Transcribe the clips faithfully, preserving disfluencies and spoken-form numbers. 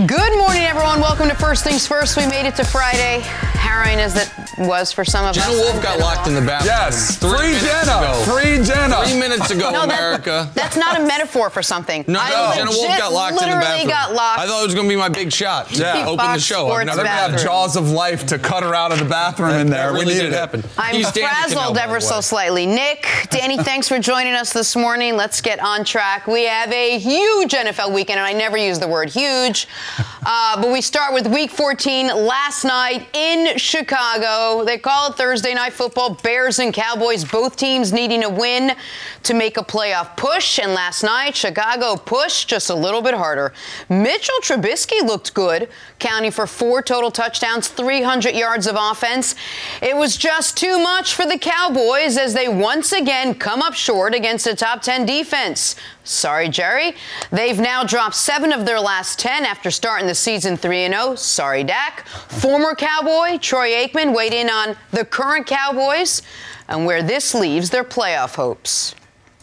Good morning, everyone. Welcome to First Things First. We made it to Friday. Harrowing as it was for some of Jenna us. Jenna Wolfe got locked in the bathroom. Yes. Three Free Jenna. Ago. Free Jenna. Three minutes ago, no, America. That, that's not a metaphor for something. No, I no. Jenna Wolfe got locked in the bathroom. Got locked. I thought it was going to be my big shot. Yeah. Open Fox the show. Sports I've never bathroom. have jaws of life to cut her out of the bathroom in there. That really we did needed it. happen. I'm He's frazzled ever so slightly. Nick, Danny, thanks for joining us this morning. Let's get on track. We have a huge N F L weekend, and I never use the word huge. Uh, but we start with Week fourteen last night in Chicago. They call it Thursday Night Football. Bears and Cowboys, both teams needing a win to make a playoff push. And last night, Chicago pushed just a little bit harder. Mitchell Trubisky looked good, counting for four total touchdowns, three hundred yards of offense. It was just too much for the Cowboys as they once again come up short against a top ten defense. Sorry, Jerry. They've now dropped seven of their last ten after starting the season three and oh. Sorry, Dak. Former Cowboy Troy Aikman weighed in on the current Cowboys and where this leaves their playoff hopes.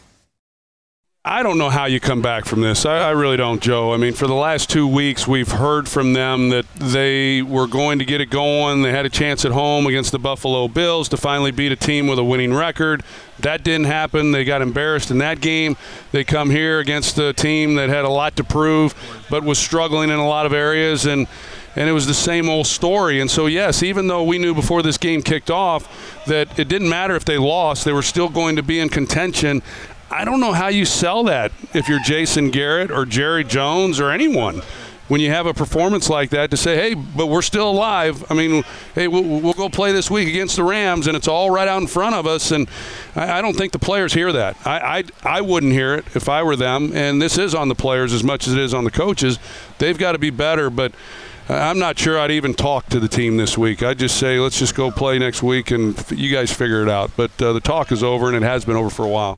I don't know how you come back from this. I, I really don't, Joe. I mean, for the last two weeks, we've heard from them that they were going to get it going. They had a chance at home against the Buffalo Bills to finally beat a team with a winning record. That didn't happen. They got embarrassed in that game. They come here against a team that had a lot to prove but was struggling in a lot of areas, and and it was the same old story. And so, yes, even though we knew before this game kicked off that it didn't matter if they lost, they were still going to be in contention. I don't know how you sell that if you're Jason Garrett or Jerry Jones or anyone. When you have a performance like that to say, hey, but we're still alive. I mean, hey, we'll, we'll go play this week against the Rams, and it's all right out in front of us. And I, I don't think the players hear that. I, I I wouldn't hear it if I were them. And this is on the players as much as it is on the coaches. They've got to be better, but I'm not sure I'd even talk to the team this week. I'd just say, let's just go play next week, and you guys figure it out. But uh, the talk is over, and it has been over for a while.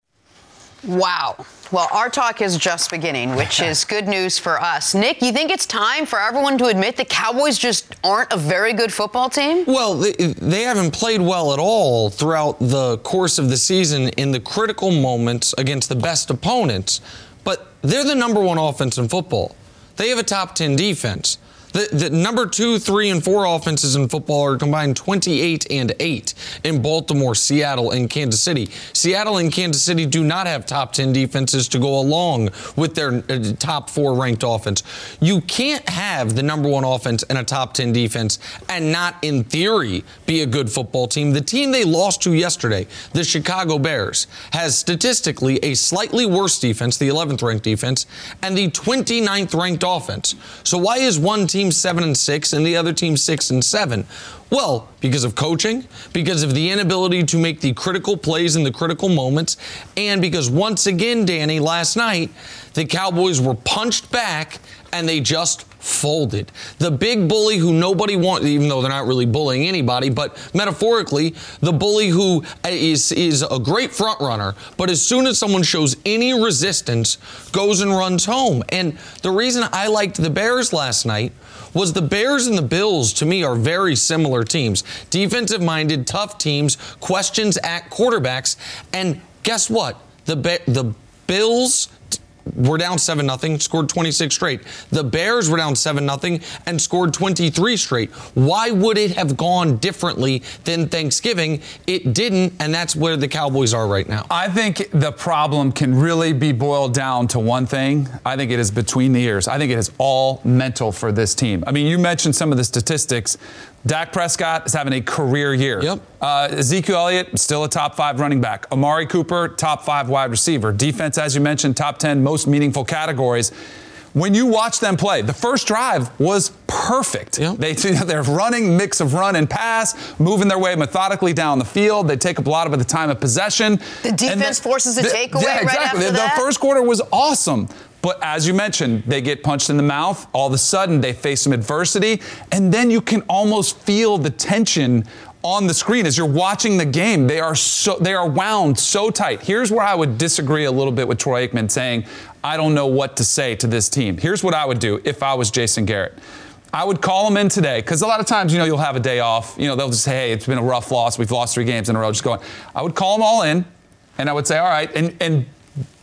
Wow. Well, our talk is just beginning, which is good news for us. Nick, you think it's time for everyone to admit the Cowboys just aren't a very good football team? Well, they, they haven't played well at all throughout the course of the season in the critical moments against the best opponents. But they're the number one offense in football. They have a top ten defense. The, the number two, three, and four offenses in football are combined twenty-eight and eight in Baltimore, Seattle, and Kansas City. Seattle and Kansas City do not have top ten defenses to go along with their uh, top four ranked offense. You can't have the number one offense and a top ten defense and not, in theory, be a good football team. The team they lost to yesterday, the Chicago Bears, has statistically a slightly worse defense, the eleventh ranked defense, and the twenty-ninth ranked offense. So why is one team seven and six and the other team six and seven? Well, because of coaching, because of the inability to make the critical plays in the critical moments, and because once again, Danny, last night, the Cowboys were punched back and they just folded. The big bully who nobody wants, even though they're not really bullying anybody, but metaphorically, the bully who is is a great front runner, but as soon as someone shows any resistance, goes and runs home. And the reason I liked the Bears last night was the Bears and the Bills, to me, are very similar teams. Defensive-minded, tough teams, questions at quarterbacks, and guess what? The the Bills were down seven nothing, scored twenty-six straight. The Bears were down seven nothing and scored twenty-three straight. Why would it have gone differently than Thanksgiving? It didn't, and that's where the Cowboys are right now. I think the problem can really be boiled down to one thing. I think it is between the ears. I think it is all mental for this team. I mean, you mentioned some of the statistics. Dak Prescott is having a career year. Yep. Uh, Ezekiel Elliott, still a top five running back. Amari Cooper, top five wide receiver. Defense, as you mentioned, top ten most meaningful categories. When you watch them play, the first drive was perfect. Yep. They, they're running, mix of run and pass, moving their way methodically down the field. They take up a lot of the time of possession. The defense the, forces a the, takeaway yeah, right exactly. after the, that. The first quarter was awesome. But as you mentioned, they get punched in the mouth. All of a sudden, they face some adversity. And then you can almost feel the tension on the screen as you're watching the game. They are so they are wound so tight. Here's where I would disagree a little bit with Troy Aikman saying, I don't know what to say to this team. Here's what I would do if I was Jason Garrett. I would call them in today, because a lot of times, you know, you'll have a day off. You know, they'll just say, hey, it's been a rough loss. We've lost three games in a row. Just going. I would call them all in, and I would say, all right, and and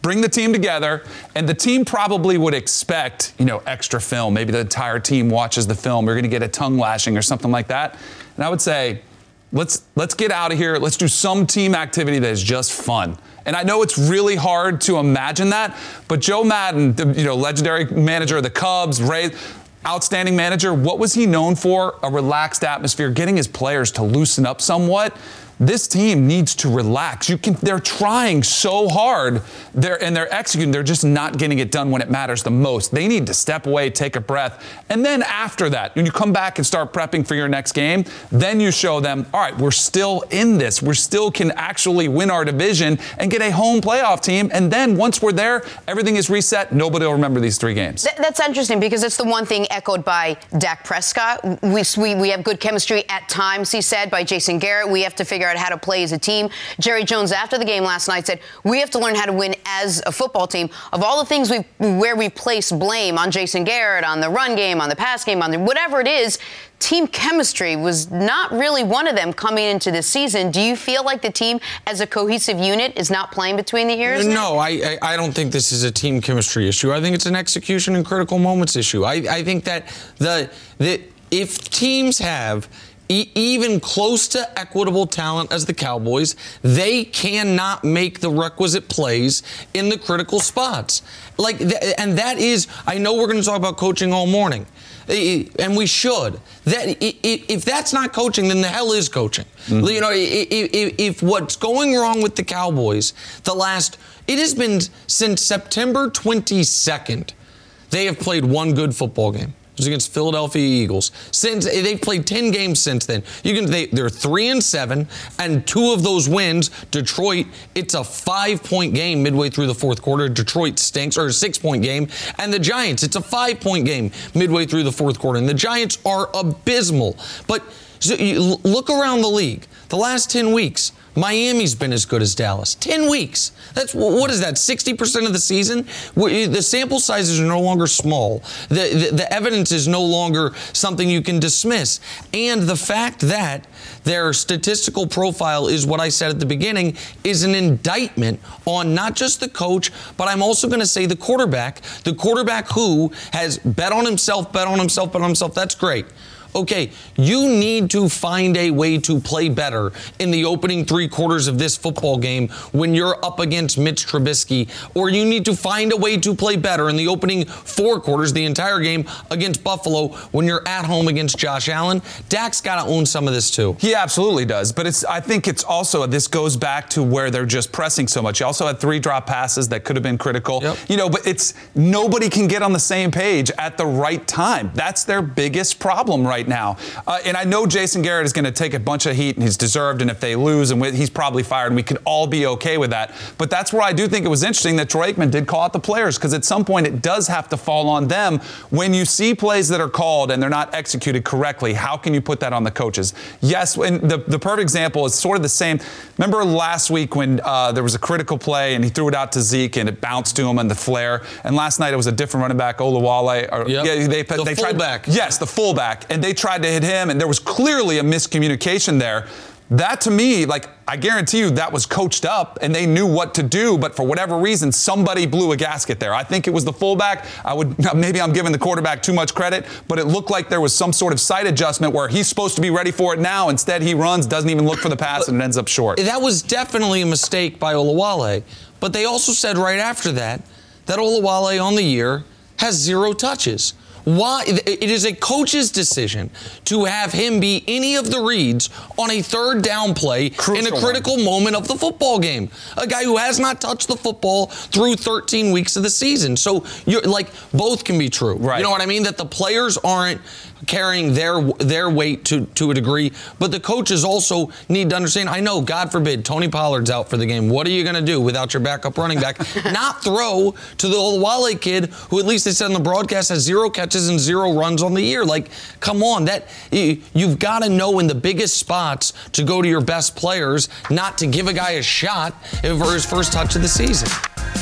bring the team together, and the team probably would expect, you know, extra film. Maybe the entire team watches the film. You're going to get a tongue lashing or something like that. And I would say, let's let's get out of here. Let's do some team activity that is just fun. And I know it's really hard to imagine that, but Joe Madden, the, you know, legendary manager of the Cubs, Rays, outstanding manager, what was he known for? A relaxed atmosphere, getting his players to loosen up somewhat. This team needs to relax. You can. They're trying so hard, they're, and they're executing. They're just not getting it done when it matters the most. They need to step away, take a breath, and then after that, when you come back and start prepping for your next game, then you show them, all right, we're still in this. We still can actually win our division and get a home playoff team. And then once we're there, everything is reset. Nobody will remember these three games. Th- that's interesting because it's the one thing echoed by Dak Prescott. We, we we have good chemistry at times, he said, by Jason Garrett. We have to figure out how to play as a team. Jerry Jones, after the game last night, said we have to learn how to win as a football team. Of all the things we where we place blame on Jason Garrett, on the run game, on the pass game, on the whatever it is, team chemistry was not really one of them coming into this season. Do you feel like the team as a cohesive unit is not playing between the ears? No, I, I I don't think this is a team chemistry issue. I think it's an execution and critical moments issue. I, I think that the the if teams have E- even close to equitable talent as the Cowboys, they cannot make the requisite plays in the critical spots. Like, th- and that is, I know we're going to talk about coaching all morning, and we should. That if that's not coaching, then the hell is coaching. Mm-hmm. You know, if, if what's going wrong with the Cowboys, the last, it has been since September twenty-second, they have played one good football game. It was against Philadelphia Eagles. Since they've played ten games since then, you can they, they're three and seven, and two of those wins. Detroit, it's a five-point game midway through the fourth quarter. Detroit stinks, or a six-point game, and the Giants, it's a five-point game midway through the fourth quarter, and the Giants are abysmal. But so you look around the league, the last ten weeks. Miami's been as good as Dallas. Ten weeks. That's what is that? sixty percent of the season? The sample sizes are no longer small. The, the, the evidence is no longer something you can dismiss. And the fact that their statistical profile is what I said at the beginning is an indictment on not just the coach, but I'm also going to say the quarterback. The quarterback who has bet on himself, bet on himself, bet on himself. That's great. Okay, you need to find a way to play better in the opening three quarters of this football game when you're up against Mitch Trubisky, or you need to find a way to play better in the opening four quarters, the entire game against Buffalo, when you're at home against Josh Allen. Dak's got to own some of this too. He absolutely does, but it's. I think it's also, this goes back to where they're just pressing so much. He also had three drop passes that could have been critical. Yep. You know, but it's nobody can get on the same page at the right time. That's their biggest problem right now. Uh, and I know Jason Garrett is going to take a bunch of heat, and he's deserved, and if they lose, and he's probably fired, and we could all be okay with that. But that's where I do think it was interesting that Troy Aikman did call out the players, because at some point it does have to fall on them. When you see plays that are called and they're not executed correctly, how can you put that on the coaches? Yes, and the, the perfect example is sort of the same. Remember last week when uh, there was a critical play and he threw it out to Zeke and it bounced to him on the flare, and last night it was a different running back, Olawale. Or, yep. yeah, they, the they fullback. Tried, yes, the fullback. And they tried to hit him, and there was clearly a miscommunication there. That, to me, like, I guarantee you that was coached up and they knew what to do, but for whatever reason, somebody blew a gasket there. I think it was the fullback. I would, maybe I'm giving the quarterback too much credit, but it looked like there was some sort of sight adjustment where he's supposed to be ready for it now. Instead, he runs, doesn't even look for the pass, and it ends up short. That was definitely a mistake by Olawale, but they also said right after that that Olawale on the year has zero touches. Why? It is a coach's decision to have him be any of the reads on a third down play Crucial in a critical one. moment of the football game. A guy who has not touched the football through thirteen weeks of the season. So, you're like, both can be true. Right. You know what I mean? That the players aren't carrying their their weight to, to a degree, but the coaches also need to understand, I know, God forbid, Tony Pollard's out for the game. What are you going to do without your backup running back? Not throw to the Olawale kid, who at least they said on the broadcast has zero catches and zero runs on the year. Like, come on, that you've got to know in the biggest spots to go to your best players, not to give a guy a shot for his first touch of the season.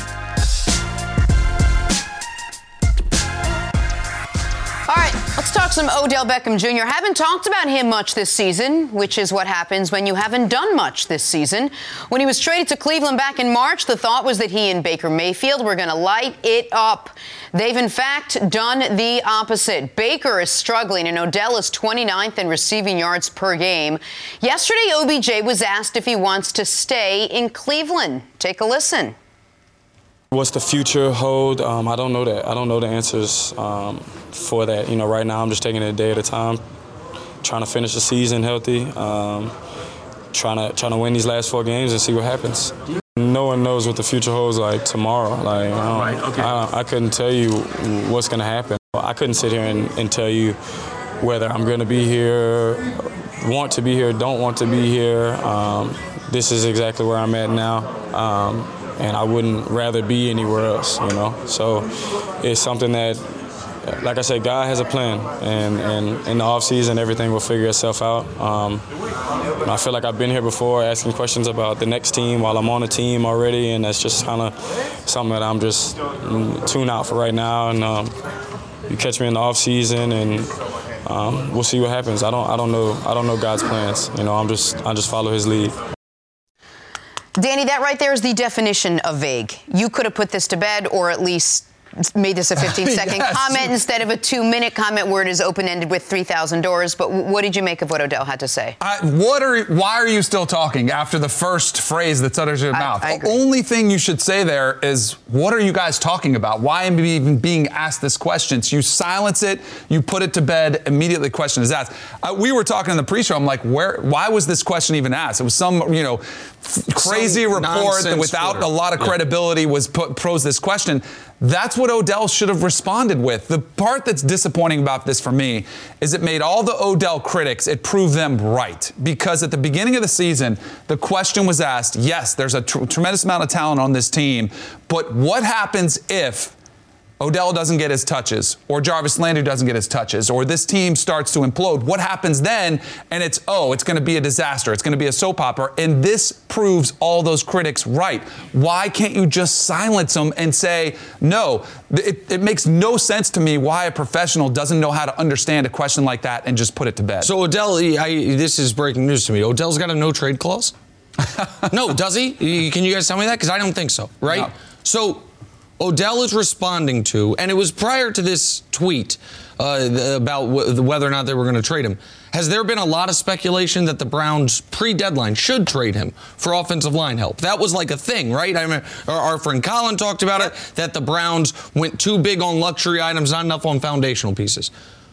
All right, let's talk some Odell Beckham Junior Haven't talked about him much this season, which is what happens when you haven't done much this season. When he was traded to Cleveland back in March, the thought was that he and Baker Mayfield were going to light it up. They've, in fact, done the opposite. Baker is struggling, and Odell is twenty-ninth in receiving yards per game. Yesterday, O B J was asked if he wants to stay in Cleveland. Take a listen. What's the future hold? Um, I don't know that. I don't know the answers um, for that. You know, right now I'm just taking it a day at a time, trying to finish the season healthy, um, trying to trying to win these last four games and see what happens. No one knows what the future holds like tomorrow. Like, I, right, okay. I, I couldn't tell you what's going to happen. I couldn't sit here and, and tell you whether I'm going to be here, want to be here, don't want to be here. Um, this is exactly where I'm at now. Um, And I wouldn't rather be anywhere else, you know. So it's something that, like I said, God has a plan, and, and in the off season, everything will figure itself out. Um, I feel like I've been here before, asking questions about the next team while I'm on a team already, and that's just kind of something that I'm just tuned out for right now. And um, you catch me in the off season, and um, we'll see what happens. I don't, I don't know, I don't know God's plans. You know, I'm just, I just follow His lead. Danny, that right there is the definition of vague. You could have put this to bed, or at least made this a fifteen-second Yes. comment instead of a two-minute comment where it is open-ended with three thousand doors. But what did you make of what Odell had to say? I, what are? Why are you still talking after the first phrase that's out of your I- mouth? I the agree. only thing you should say there is, what are you guys talking about? Why am I even being asked this question? So you silence it, you put it to bed, immediately question is asked. Uh, we were talking in the pre-show, I'm like, where? Why was this question even asked? It was some, you know, f- crazy Some report that nonsense without Twitter. a lot of Yeah. credibility was put, posed this question. That's what Odell should have responded with. The part that's disappointing about this for me is it made all the Odell critics, it proved them right. Because at the beginning of the season, the question was asked, yes, there's a tr- tremendous amount of talent on this team, but what happens if Odell doesn't get his touches, or Jarvis Landry doesn't get his touches, or this team starts to implode? What happens then? And it's, oh, it's going to be a disaster. It's going to be a soap opera. And this proves all those critics right. Why can't you just silence them and say, no? It, it makes no sense to me why a professional doesn't know how to understand a question like that and just put it to bed. So Odell, I, this is breaking news to me. Odell's got a no trade clause? No, does he? Can you guys tell me that? Because I don't think so, right? No. So Odell is responding to, and it was prior to this tweet uh, about w- whether or not they were going to trade him. Has there been a lot of speculation that the Browns pre-deadline should trade him for offensive line help? That was like a thing, right? I mean, our, our friend Colin talked about it, that the Browns went too big on luxury items, not enough on foundational pieces.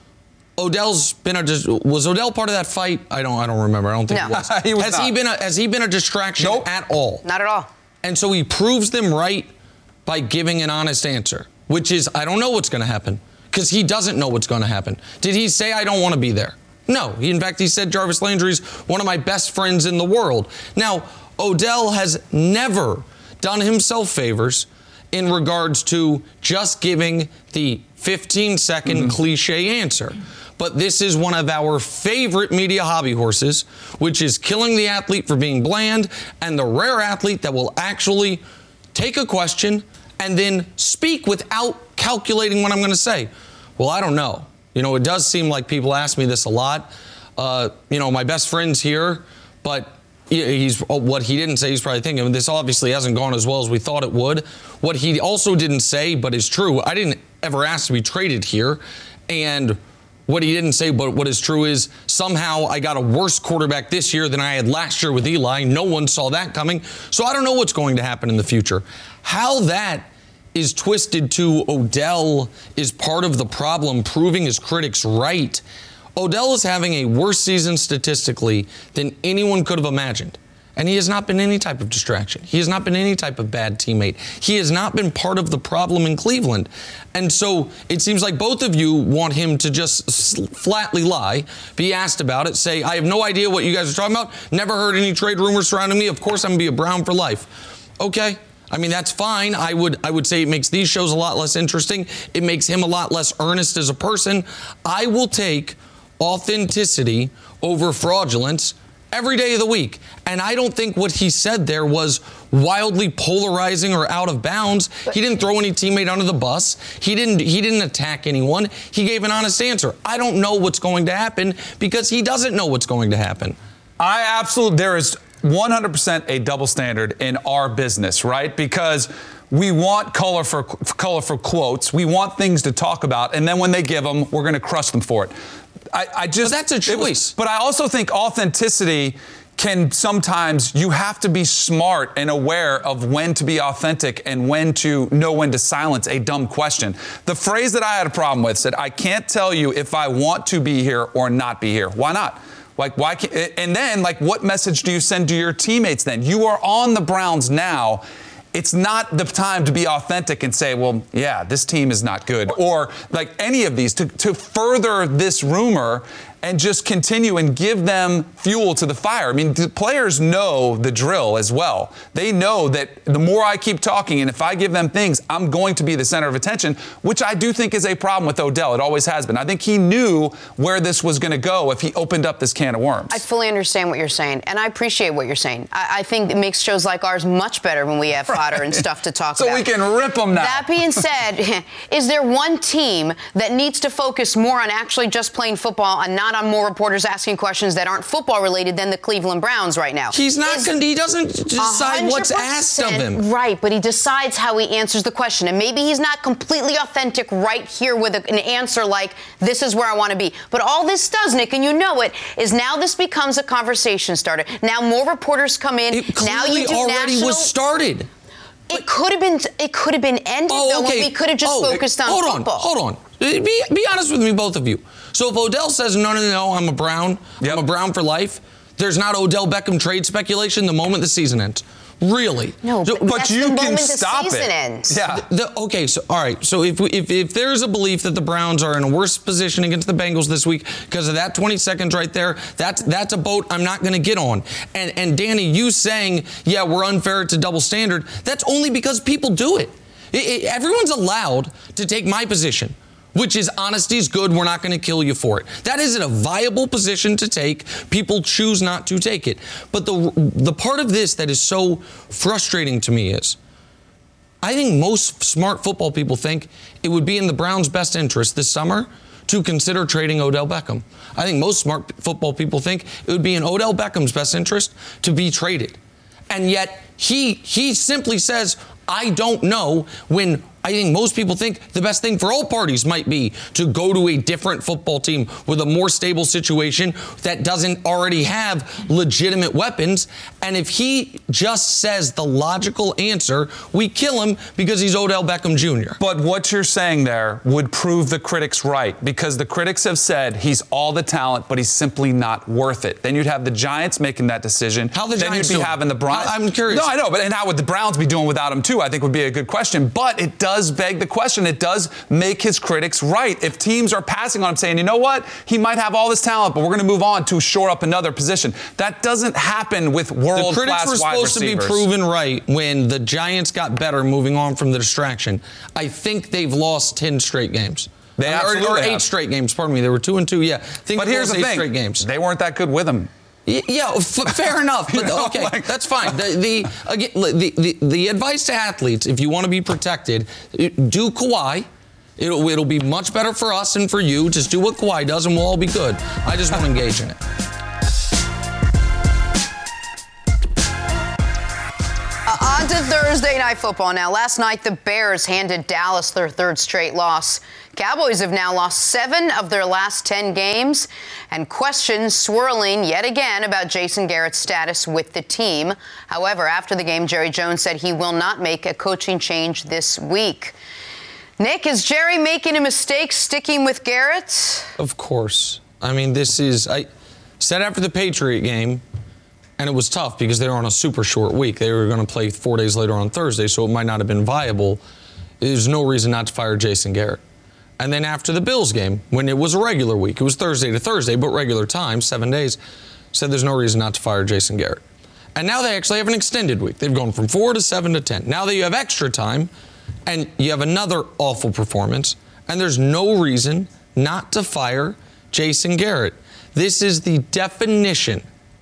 Odell's been a was Odell part of that fight? I don't I don't remember. I don't think No. he was. He was has not. he been a, has he been a distraction Nope. at all? Not at all. And so he proves them right by giving an honest answer, which is, I don't know what's going to happen, because he doesn't know what's going to happen. Did he say, I don't want to be there? No. He, in fact, he said Jarvis Landry's one of my best friends in the world. Now, Odell has never done himself favors in regards to just giving the fifteen-second mm-hmm. cliche answer. But this is one of our favorite media hobby horses, which is killing the athlete for being bland, and the rare athlete that will actually take a question and then speak without calculating what I'm going to say. Well, I don't know. You know, it does seem like people ask me this a lot. Uh, you know, my best friend's here, but he's what he didn't say, he's probably thinking, this obviously hasn't gone as well as we thought it would. What he also didn't say, but is true, I didn't ever ask to be traded here. And what he didn't say, but what is true is somehow I got a worse quarterback this year than I had last year with Eli. No one saw that coming. So I don't know what's going to happen in the future. How that is twisted to Odell is part of the problem, proving his critics right. Odell is having a worse season statistically than anyone could have imagined. And he has not been any type of distraction. He has not been any type of bad teammate. He has not been part of the problem in Cleveland. And so it seems like both of you want him to just flatly lie, be asked about it, say, I have no idea what you guys are talking about, never heard any trade rumors surrounding me, of course I'm going to be a Brown for life. Okay. I mean, that's fine. I would I would say it makes these shows a lot less interesting. It makes him a lot less earnest as a person. I will take authenticity over fraudulence every day of the week. And I don't think what he said there was wildly polarizing or out of bounds. He didn't throw any teammate under the bus. He didn't he didn't attack anyone. He gave an honest answer. I don't know what's going to happen because he doesn't know what's going to happen. I absolutely, there is one hundred percent a double standard in our business, right? Because we want colorful, colorful quotes. We want things to talk about. And then when they give them, we're going to crush them for it. I, I just, but that's a choice. Was, but I also think authenticity can sometimes, you have to be smart and aware of when to be authentic and when to know when to silence a dumb question. The phrase that I had a problem with said, I can't tell you if I want to be here or not be here. Why not? Like, why can't, and then, like, what message do you send to your teammates then? You are on the Browns now. It's not the time to be authentic and say, well, yeah, this team is not good. Or like any of these, to, to further this rumor and just continue and give them fuel to the fire. I mean, the players know the drill as well. They know that the more I keep talking and if I give them things, I'm going to be the center of attention, which I do think is a problem with Odell. It always has been. I think he knew where this was going to go if he opened up this can of worms. I fully understand what you're saying, and I appreciate what you're saying. I, I think it makes shows like ours much better when we have fodder right. and stuff to talk so about. So we can rip them now. That being said, is there one team that needs to focus more on actually just playing football and not on more reporters asking questions that aren't football related than the Cleveland Browns right now? He's not going to, he doesn't decide what's asked of him. Right, but he decides how he answers the question. And maybe he's not completely authentic right here with a, an answer like, this is where I want to be. But all this does, Nick, and you know it, is now this becomes a conversation starter. Now more reporters come in. It now you do already national- was started. It could have been. It could have been ended oh, though. Okay. When we could have just oh, focused on hold football. Hold on, hold on. Be, be honest with me, both of you. So if Odell says, no, no, no, I'm a Brown, yep. I'm a Brown for life, there's not Odell Beckham trade speculation the moment the season ends. Really? No, so, but, but that's you the can moment stop the season it. Ends. Yeah. The, the, okay, so all right. So if, we, if if there's a belief that the Browns are in a worse position against the Bengals this week because of that twenty seconds right there, that's that's a boat I'm not going to get on. And and Danny, you saying, yeah, we're unfair, it's a double standard. That's only because people do it. it, it everyone's allowed to take my position, which is honesty's good, we're not going to kill you for it. That isn't a viable position to take. People choose not to take it. But the the part of this that is so frustrating to me is, I think most smart football people think it would be in the Browns' best interest this summer to consider trading Odell Beckham. I think most smart football people think it would be in Odell Beckham's best interest to be traded. And yet he he simply says, I don't know, when I think most people think the best thing for all parties might be to go to a different football team with a more stable situation that doesn't already have legitimate weapons. And if he just says the logical answer, we kill him because he's Odell Beckham Junior But what you're saying there would prove the critics right, because the critics have said he's all the talent, but he's simply not worth it. Then you'd have the Giants making that decision. How the then Giants you'd be doing? having the Browns. I'm curious. No, I know, but and how would the Browns be doing without him too? I think would be a good question. But it does beg the question. It does make his critics right. If teams are passing on him saying, you know what, he might have all this talent, but we're going to move on to shore up another position. That doesn't happen with world-class wide receivers. The critics were supposed to be proven right when the Giants got better moving on from the distraction. I think they've lost ten straight games. They or, absolutely or eight have. straight games. Pardon me. They were two and two. Yeah. I think but here's the eight thing. Straight games. They weren't that good with him. Yeah, f- fair enough. But okay, that's fine. The the, again, the the the advice to athletes, if you want to be protected, do Kawhi. It'll it'll be much better for us and for you. Just do what Kawhi does, and we'll all be good. I just want to engage in it. Uh, on to Thursday Night Football now. Last night, the Bears handed Dallas their third straight loss. Cowboys have now lost seven of their last ten games, and questions swirling yet again about Jason Garrett's status with the team. However, after the game, Jerry Jones said he will not make a coaching change this week. Nick, is Jerry making a mistake sticking with Garrett? Of course. I mean, this is, I said after the Patriot game, and it was tough because they were on a super short week. They were going to play four days later on Thursday, so it might not have been viable. There's no reason not to fire Jason Garrett. And then after the Bills game, when it was a regular week, it was Thursday to Thursday, but regular time, seven days, said there's no reason not to fire Jason Garrett. And now they actually have an extended week. They've gone from four to seven to ten. Now that you have extra time, and you have another awful performance, and there's no reason not to fire Jason Garrett. This is the definition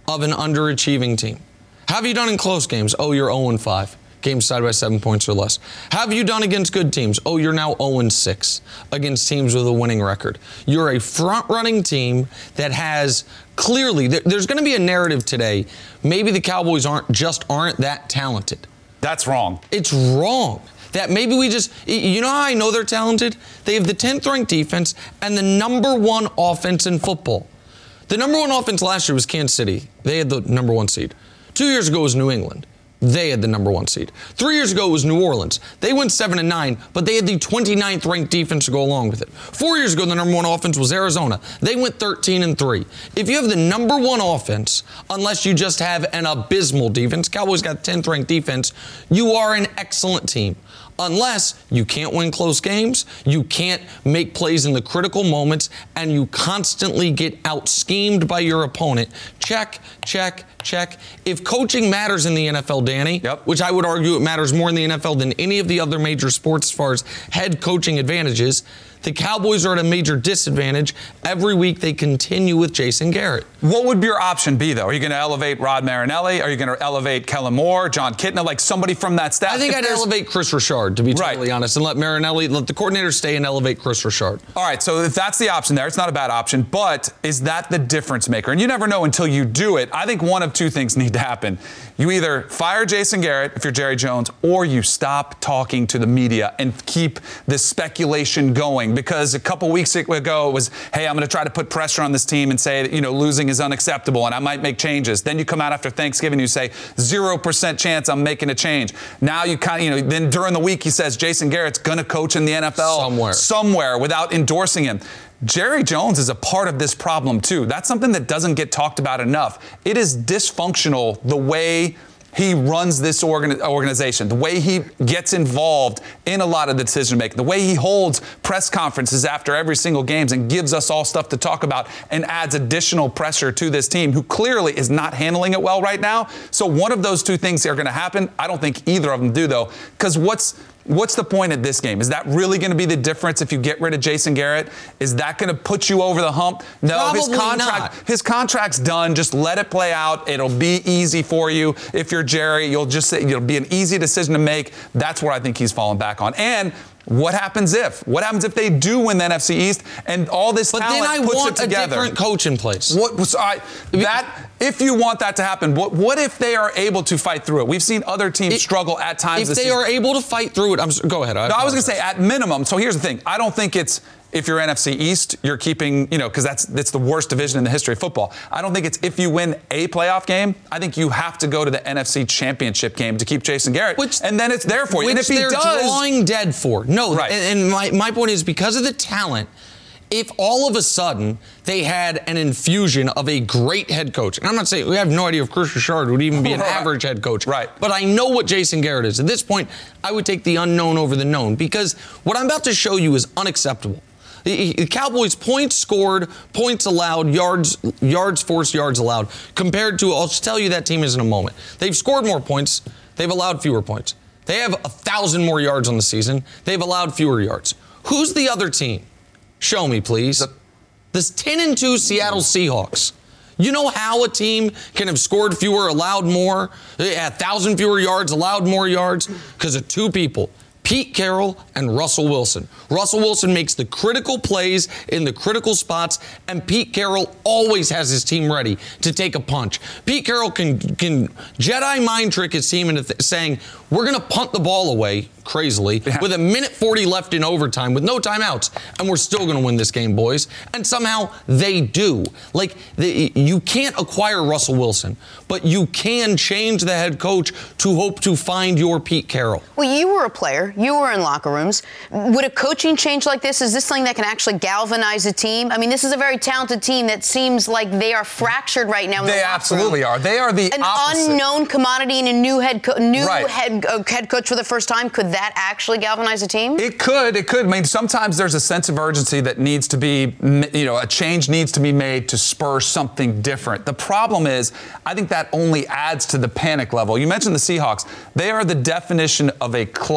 of an underachieving team. How have you done in close games? Oh, you're oh and five. Games side by seven points or less. How have you done against good teams? Oh, you're now oh and six against teams with a winning record. You're a front-running team that has clearly, there's going to be a narrative today. Maybe the Cowboys aren't just aren't that talented. That's wrong. It's wrong. That maybe we just, you know how I know they're talented? They have the tenth ranked defense and the number one offense in football. The number one offense last year was Kansas City. They had the number one seed. Two years ago was New England. They had the number one seed. Three years ago it was New Orleans. They went seven and nine, but they had the twenty-ninth ranked defense to go along with it. Four years ago, the number one offense was Arizona. They went thirteen and three. If you have the number one offense, unless you just have an abysmal defense, Cowboys got tenth ranked defense, you are an excellent team. Unless you can't win close games, you can't make plays in the critical moments, and you constantly get out-schemed by your opponent. Check, check, check. If coaching matters in the N F L, Danny, yep. which I would argue it matters more in the N F L than any of the other major sports as far as head coaching advantages, the Cowboys are at a major disadvantage. Every week they continue with Jason Garrett. What would your option be, though? Are you going to elevate Rod Marinelli? Are you going to elevate Kellen Moore, John Kitna, like somebody from that staff? I think if I'd there's... elevate Chris Richard, to be right. totally honest, and let Marinelli, let the coordinator stay and elevate Chris Richard. All right, so if that's the option there, it's not a bad option, but is that the difference maker? And you never know until you do it. I think one of two things need to happen. You either fire Jason Garrett if you're Jerry Jones, or you stop talking to the media and keep this speculation going, because a couple weeks ago it was, hey, I'm going to try to put pressure on this team and say that, you know, losing is unacceptable and I might make changes. Then you come out after Thanksgiving, you say zero percent chance I'm making a change. Now you kind of, you know, then during the week he says Jason Garrett's going to coach in the N F L somewhere, somewhere without endorsing him. Jerry Jones is a part of this problem too. That's something that doesn't get talked about enough. It is dysfunctional the way he runs this organ- organization, the way he gets involved in a lot of the decision making, the way he holds press conferences after every single game and gives us all stuff to talk about and adds additional pressure to this team, who clearly is not handling it well right now. So one of those two things are going to happen. I don't think either of them do, though, because what's What's the point of this game? Is that really going to be the difference if you get rid of Jason Garrett? Is that going to put you over the hump? No, Probably his contract, not. his contract's done. Just let it play out. It'll be easy for you. If you're Jerry, you'll just say, it'll be an easy decision to make. That's where I think he's fallen back on. And what happens if? What happens if they do win the N F C East and all this but talent then I puts want it together? a different coach in place. What was I that? If you want that to happen, what, what if they are able to fight through it? We've seen other teams it, struggle at times. If this they season. are able to fight through it, I'm go ahead. I, no, I was going to say at minimum. So here's the thing: I don't think it's. If you're N F C East, you're keeping, you know, because that's that's the worst division in the history of football. I don't think it's if you win a playoff game. I think you have to go to the N F C Championship game to keep Jason Garrett, which, and then it's there for you. Which and if he they're does, drawing dead for. No, right. and, and my, my point is because of the talent, if all of a sudden they had an infusion of a great head coach, and I'm not saying, we have no idea if Chris Richard would even be an right. average head coach, right. but I know what Jason Garrett is. At this point, I would take the unknown over the known, because what I'm about to show you is unacceptable. The Cowboys points scored, points allowed, yards yards forced, yards allowed, compared to, I'll just tell you that team is in a moment. They've scored more points. They've allowed fewer points. They have a thousand more yards on the season. They've allowed fewer yards. Who's the other team? Show me, please. The, this ten and two Seattle Seahawks. You know how a team can have scored fewer, allowed more, a thousand fewer yards, allowed more yards? Because of two people. Pete Carroll and Russell Wilson. Russell Wilson makes the critical plays in the critical spots, and Pete Carroll always has his team ready to take a punch. Pete Carroll can, can Jedi mind trick his team into th- saying, we're going to punt the ball away, crazily, yeah. with a minute forty left in overtime with no timeouts, and we're still going to win this game, boys. And somehow they do. Like, the, you can't acquire Russell Wilson, but you can change the head coach to hope to find your Pete Carroll. Well, you were a player. You were in locker rooms. Would a coaching change like this, is this something that can actually galvanize a team? I mean, this is a very talented team that seems like they are fractured right now in they the locker absolutely room. are. They are the An opposite. unknown commodity and a new head co- new right. head, uh, head coach for the first time. Could that actually galvanize a team? It could. It could. I mean, sometimes there's a sense of urgency that needs to be, you know, a change needs to be made to spur something different. The problem is, I think that only adds to the panic level. You mentioned the Seahawks. They are the definition of a clutch football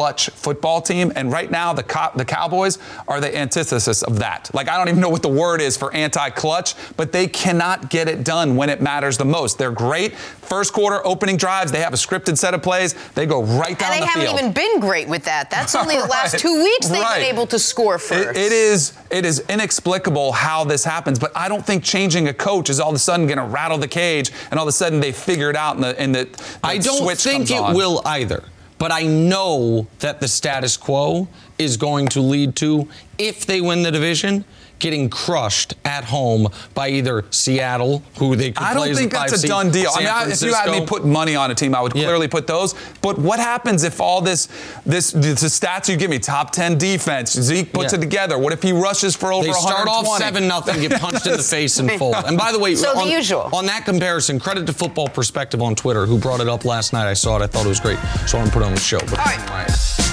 football team. And right now, the Co- the Cowboys are the antithesis of that. Like, I don't even know what the word is for anti-clutch, but they cannot get it done when it matters the most. They're great. First quarter opening drives, they have a scripted set of plays. They go right down the field. And they haven't even been great with that. That's only the last right. two weeks they've right. been able to score first. It, it is it is inexplicable how this happens, but I don't think changing a coach is all of a sudden going to rattle the cage and all of a sudden they figure it out and the, and the, the I don't switch think comes it on. will either. But I know that the status quo is going to lead to, if they win the division, getting crushed at home by either Seattle, who they could I play don't as think a five that's a seed, done deal. San I mean, if you had me Francisco. put money on a team, I would Yeah. clearly put those. But what happens if all this, this, the stats you give me, top ten defense, Zeke puts Yeah. it together? What if he rushes for over They one start twenty? off seven nothing, get punched in the face and fold. And by the way, So the on, usual. on that comparison, credit to Football Perspective on Twitter, who brought it up last night. I saw it. I thought it was great. So I want to put it on the show. But All right.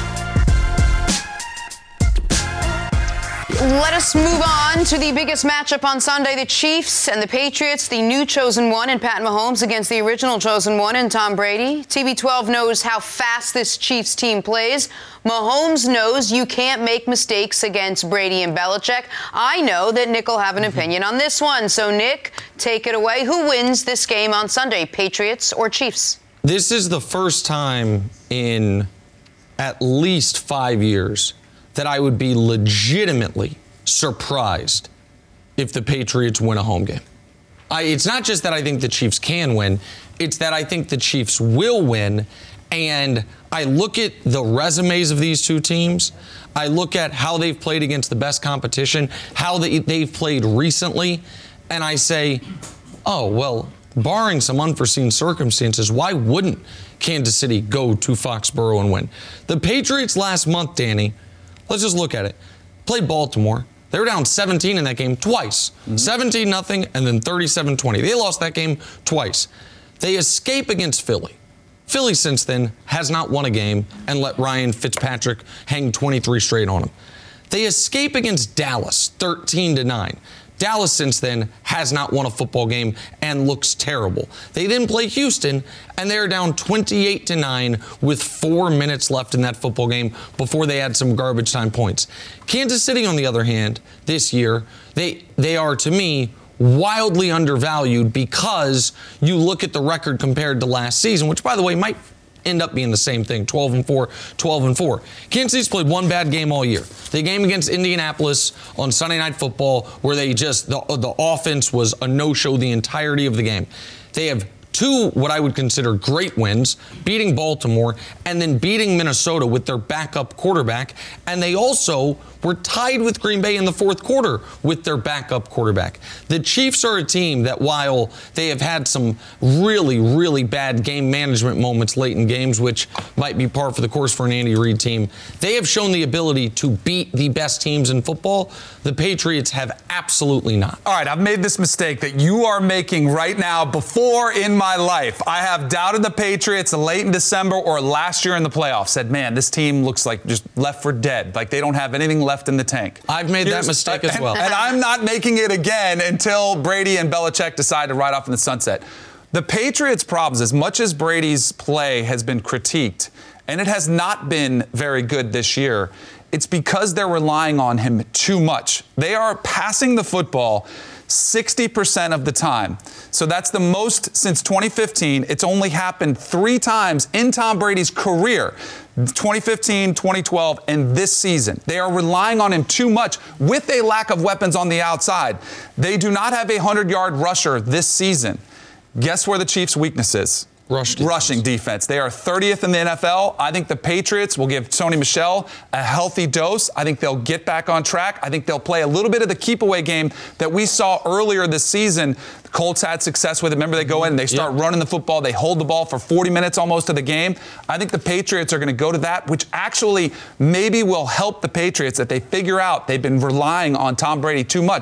Let us move on to the biggest matchup on Sunday, the Chiefs and the Patriots, the new chosen one in Pat Mahomes against the original chosen one in Tom Brady. T B twelve knows how fast this Chiefs team plays. Mahomes knows you can't make mistakes against Brady and Belichick. I know that Nick will have an opinion on this one. So, Nick, take it away. Who wins this game on Sunday, Patriots or Chiefs? this is the first time in at least five years that I would be legitimately surprised if the Patriots win a home game. I, it's not just that I think the Chiefs can win, it's that I think the Chiefs will win. And I look at the resumes of these two teams. I look at how they've played against the best competition, how they, they've played recently, and I say, oh, well, barring some unforeseen circumstances, why wouldn't Kansas City go to Foxborough and win? The Patriots last month, Danny, let's just look at it. Played Baltimore. They were down seventeen in that game twice. Mm-hmm. seventeen nothing and then thirty-seven twenty. They lost that game twice. They escape against Philly. Philly since then has not won a game and let Ryan Fitzpatrick hang twenty-three straight on them. They escape against Dallas thirteen to nine. Dallas since then has not won a football game and looks terrible. They then play Houston and they're down twenty-eight to nine with four minutes left in that football game before they had some garbage time points. Kansas City, on the other hand, this year, they they are, to me, wildly undervalued because you look at the record compared to last season, which, by the way, might end up being the same thing, twelve and four, twelve and four. Kansas City's played one bad game all year. The game against Indianapolis on Sunday Night Football, where they just, the, the offense was a no-show the entirety of the game. They have two, what I would consider great wins, beating Baltimore and then beating Minnesota with their backup quarterback. And they also were tied with Green Bay in the fourth quarter with their backup quarterback. The Chiefs are a team that, while they have had some really, really bad game management moments late in games, which might be par for the course for an Andy Reid team, they have shown the ability to beat the best teams in football. The Patriots have absolutely not. All right, I've made this mistake that you are making right now before in my life. I have doubted the Patriots late in December or last year in the playoffs. Said, man, this team looks like just left for dead. Like they don't have anything left in the tank. I've made Here's, that mistake uh, as well. And, and I'm not making it again until Brady and Belichick decide to ride off in the sunset. The Patriots' problems, as much as Brady's play has been critiqued, and it has not been very good this year, it's because they're relying on him too much. They are passing the football sixty percent of the time. So that's the most since twenty fifteen. It's only happened three times in Tom Brady's career. twenty fifteen, twenty twelve, and this season. They are relying on him too much with a lack of weapons on the outside. They do not have a hundred-yard rusher this season. Guess where the Chiefs' weakness is? Rush defense. Rushing defense. They are thirtieth in the N F L. I think the Patriots will give Sony Michel a healthy dose. I think they'll get back on track. I think they'll play a little bit of the keep-away game that we saw earlier this season. The Colts had success with it. Remember, they go in and they start yep. running the football. They hold the ball for forty minutes almost of the game. I think the Patriots are going to go to that, which actually maybe will help the Patriots that they figure out they've been relying on Tom Brady too much.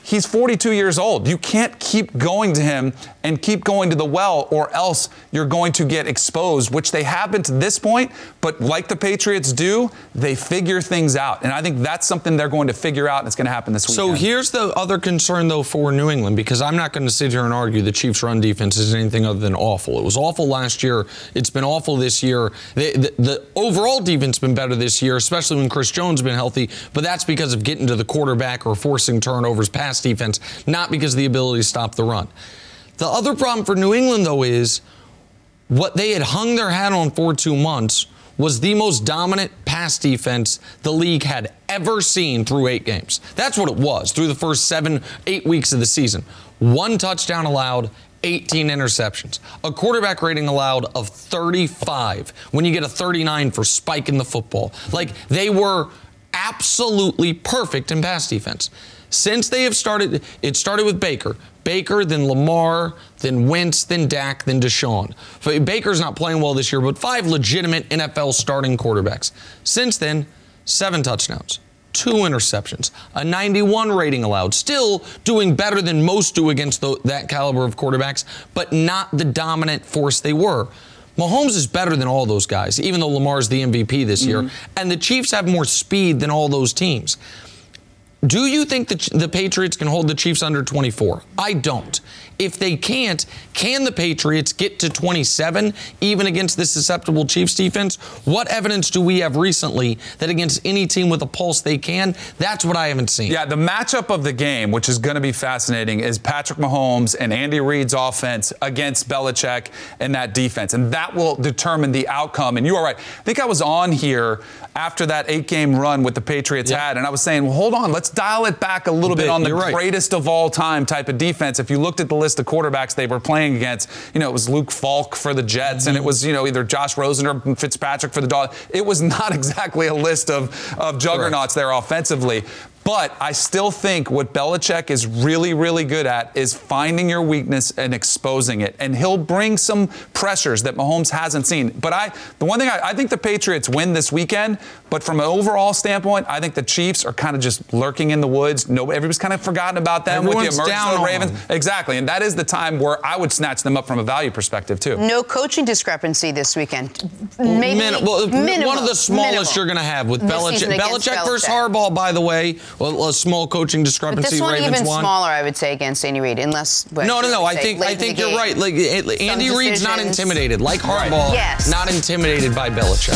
He's forty-two years old. You can't keep going to him and keep going to the well, or else you're going to get exposed, which they have been to this point. But like the Patriots do, they figure things out. And I think that's something they're going to figure out, and it's going to happen this weekend. So here's the other concern, though, for New England, because I'm not going to sit here and argue the Chiefs' run defense is anything other than awful. It was awful last year. It's been awful this year. The, the, the overall defense has been better this year, especially when Chris Jones has been healthy, but that's because of getting to the quarterback or forcing turnovers, pass defense, not because of the ability to stop the run. The other problem for New England, though, is what they had hung their hat on for two months was the most dominant pass defense the league had ever seen through eight games. That's what it was through the first seven, eight weeks of the season. One touchdown allowed, eighteen interceptions. A quarterback rating allowed of thirty-five when you get a thirty-nine for spiking the football. Like, they were absolutely perfect in pass defense. Since they have started, it started with Baker. Baker, then Lamar, then Wentz, then Dak, then Deshaun. Baker's not playing well this year, but five legitimate N F L starting quarterbacks. Since then, seven touchdowns, two interceptions, a ninety-one rating allowed. Still doing better than most do against the, that caliber of quarterbacks, but not the dominant force they were. Mahomes is better than all those guys, even though Lamar's the M V P this year. Mm-hmm. And the Chiefs have more speed than all those teams. Do you think the, the Patriots can hold the Chiefs under twenty-four? I don't. If they can't, can the Patriots get to twenty-seven even against this susceptible Chiefs defense? What evidence do we have recently that against any team with a pulse they can? That's what I haven't seen. Yeah, the matchup of the game, which is going to be fascinating, is Patrick Mahomes and Andy Reid's offense against Belichick and that defense. And that will determine the outcome. And you are right. I think I was on here after that eight-game run with the Patriots yeah. had, and I was saying, well, hold on, let's dial it back a little bit, bit on the right. greatest of all time type of defense. If you looked at the list of quarterbacks they were playing against, you know, it was Luke Falk for the Jets, mm-hmm. and it was, you know, either Josh Rosen or Fitzpatrick for the Dolphins. It was not exactly a list of, of juggernauts Correct. there offensively. But I still think what Belichick is really, really good at is finding your weakness and exposing it. And he'll bring some pressures that Mahomes hasn't seen. But I, the one thing, I, I think the Patriots win this weekend. But from an overall standpoint, I think the Chiefs are kind of just lurking in the woods. No, everybody's kind of forgotten about them Everyone's with the emergence down of the Ravens. on. Exactly. And that is the time where I would snatch them up from a value perspective, too. No coaching discrepancy this weekend. Well, Maybe min- well, minimal, one of the smallest minimal. you're going to have with This Belichick. season against Belichick versus Belichick. Harbaugh, by the way, well, a small coaching But discrepancy. this one Ravens even won. smaller, I would say, against Andy Reid, unless. What, No, no, no. I say, think late I in the think you're game. right. Like it, Andy Reid's not decisions. intimidated, like Harbaugh. Yes. Not intimidated by Belichick.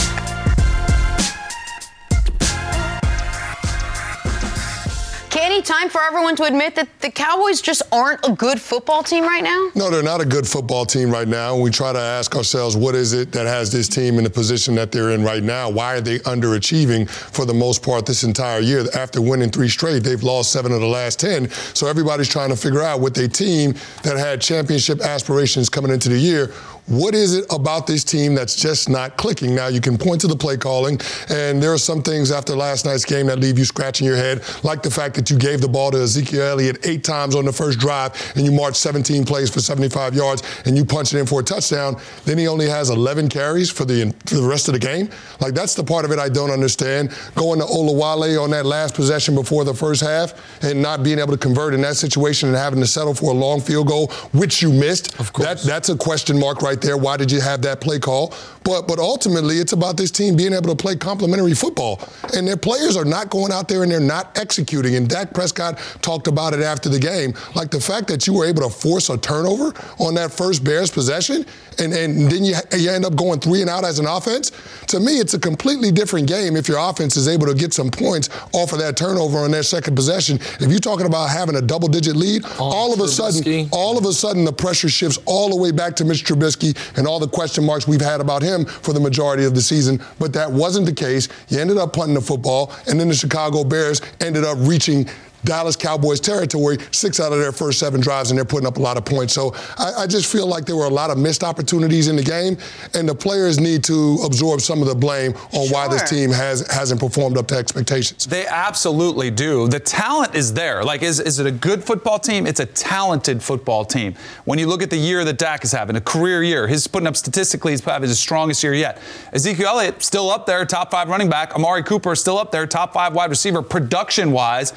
Kenny, time for everyone to admit that the Cowboys just aren't a good football team right now? No, they're not a good football team right now. We try to ask ourselves, what is it that has this team in the position that they're in right now? Why are they underachieving for the most part this entire year? After winning three straight, they've lost seven of the last ten. So everybody's trying to figure out, with a team that had championship aspirations coming into the year, what is it about this team that's just not clicking? Now, you can point to the play calling, and there are some things after last night's game that leave you scratching your head, like the fact that you gave the ball to Ezekiel Elliott eight times on the first drive, and you marched seventeen plays for seventy-five yards, and you punched it in for a touchdown. Then he only has eleven carries for the, for the rest of the game. Like, that's the part of it I don't understand. Going to Olawale on that last possession before the first half and not being able to convert in that situation and having to settle for a long field goal, which you missed. Of course. That, that's a question mark right there. Why did you have that play call? But but ultimately, it's about this team being able to play complementary football. And their players are not going out there and they're not executing. And Dak Prescott talked about it after the game. Like, the fact that you were able to force a turnover on that first Bears possession, and, and then you, you end up going three and out as an offense. To me, it's a completely different game if your offense is able to get some points off of that turnover on their second possession. If you're talking about having a double-digit lead, oh, all of a Trubisky. sudden, all of a sudden, the pressure shifts all the way back to Mitch Trubisky and all the question marks we've had about him for the majority of the season. But that wasn't the case. You ended up punting the football, and then the Chicago Bears ended up reaching Dallas Cowboys territory six out of their first seven drives, and they're putting up a lot of points. So I, I just feel like there were a lot of missed opportunities in the game, and the players need to absorb some of the blame on Sure. why this team has, hasn't performed up to expectations. They absolutely do. The talent is there. Like, is, is it a good football team? It's a talented football team. When you look at the year that Dak is having, a career year, he's putting up statistically, he's having his strongest year yet. Ezekiel Elliott, still up there, top five running back. Amari Cooper, still up there, top five wide receiver, production-wise. Defense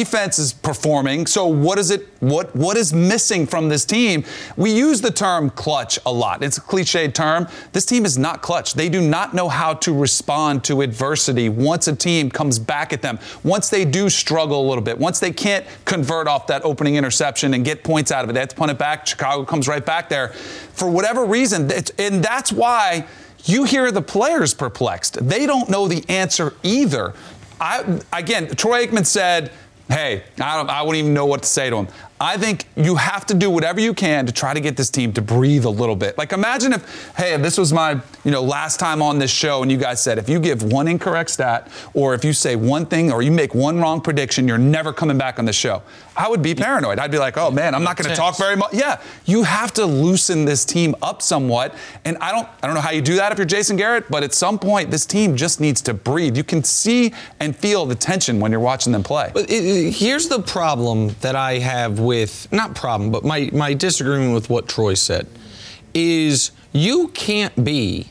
defense is performing. So what is it? What what is missing from this team? We use the term clutch a lot. It's a cliched term. This team is not clutch. They do not know how to respond to adversity once a team comes back at them. Once they do struggle a little bit, once they can't convert off that opening interception and get points out of it, they have to punt it back. Chicago comes right back there. For whatever reason, it's, and that's why you hear the players perplexed. They don't know the answer either. I, again, Troy Aikman said, hey, I, don't, I wouldn't even know what to say to him. I think you have to do whatever you can to try to get this team to breathe a little bit. Like, imagine if, hey, if this was my, you know, last time on this show and you guys said, if you give one incorrect stat or if you say one thing or you make one wrong prediction, you're never coming back on the show. I would be paranoid. I'd be like, oh, man, I'm not going to talk very much. Yeah, you have to loosen this team up somewhat. And I don't I don't know how you do that if you're Jason Garrett, but at some point, this team just needs to breathe. You can see and feel the tension when you're watching them play. But it, it, here's the problem that I have with, not problem, but my, my disagreement with what Troy said is you can't be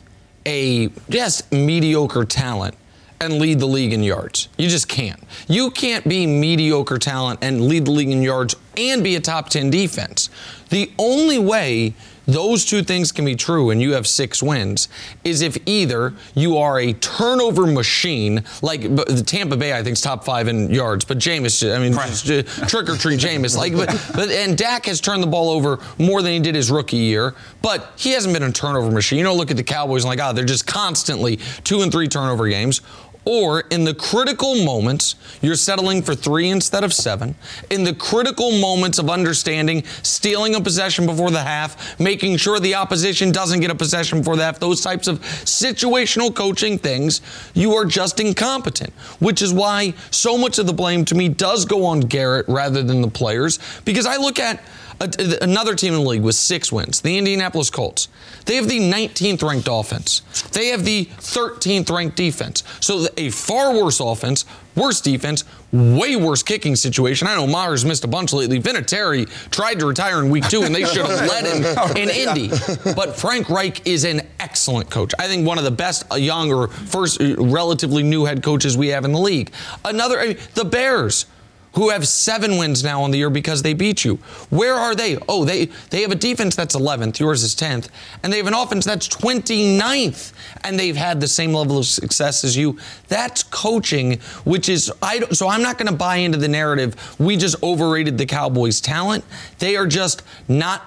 a just mediocre talent and lead the league in yards. You just can't. You can't be mediocre talent and lead the league in yards and be a top ten defense. The only way those two things can be true and you have six wins is if either you are a turnover machine, like the Tampa Bay, I think, is top five in yards, but Jameis, I mean, right. trick or treat Jameis. Like, but, but, and Dak has turned the ball over more than he did his rookie year, but he hasn't been a turnover machine. You don't look at the Cowboys and like, oh, they're just constantly two and three turnover games. Or in the critical moments, you're settling for three instead of seven. In the critical moments of understanding, stealing a possession before the half, making sure the opposition doesn't get a possession before the half, those types of situational coaching things, you are just incompetent, which is why so much of the blame to me does go on Garrett rather than the players, because I look at a, another team in the league with six wins, the Indianapolis Colts. They have the nineteenth ranked offense. They have the thirteenth ranked defense. So a far worse offense, worse defense, way worse kicking situation. I know Maher's missed a bunch lately. Vinatieri tried to retire in week two, and they should have let him in Indy. But Frank Reich is an excellent coach. I think one of the best young or first relatively new head coaches we have in the league. Another, I mean, the Bears, who have seven wins now on the year because they beat you. Where are they? Oh, they, they have a defense that's eleventh, yours is tenth, and they have an offense that's twenty-ninth, and they've had the same level of success as you. That's coaching, which is, I don't, so I'm not going to buy into the narrative, we just overrated the Cowboys' talent. They are just not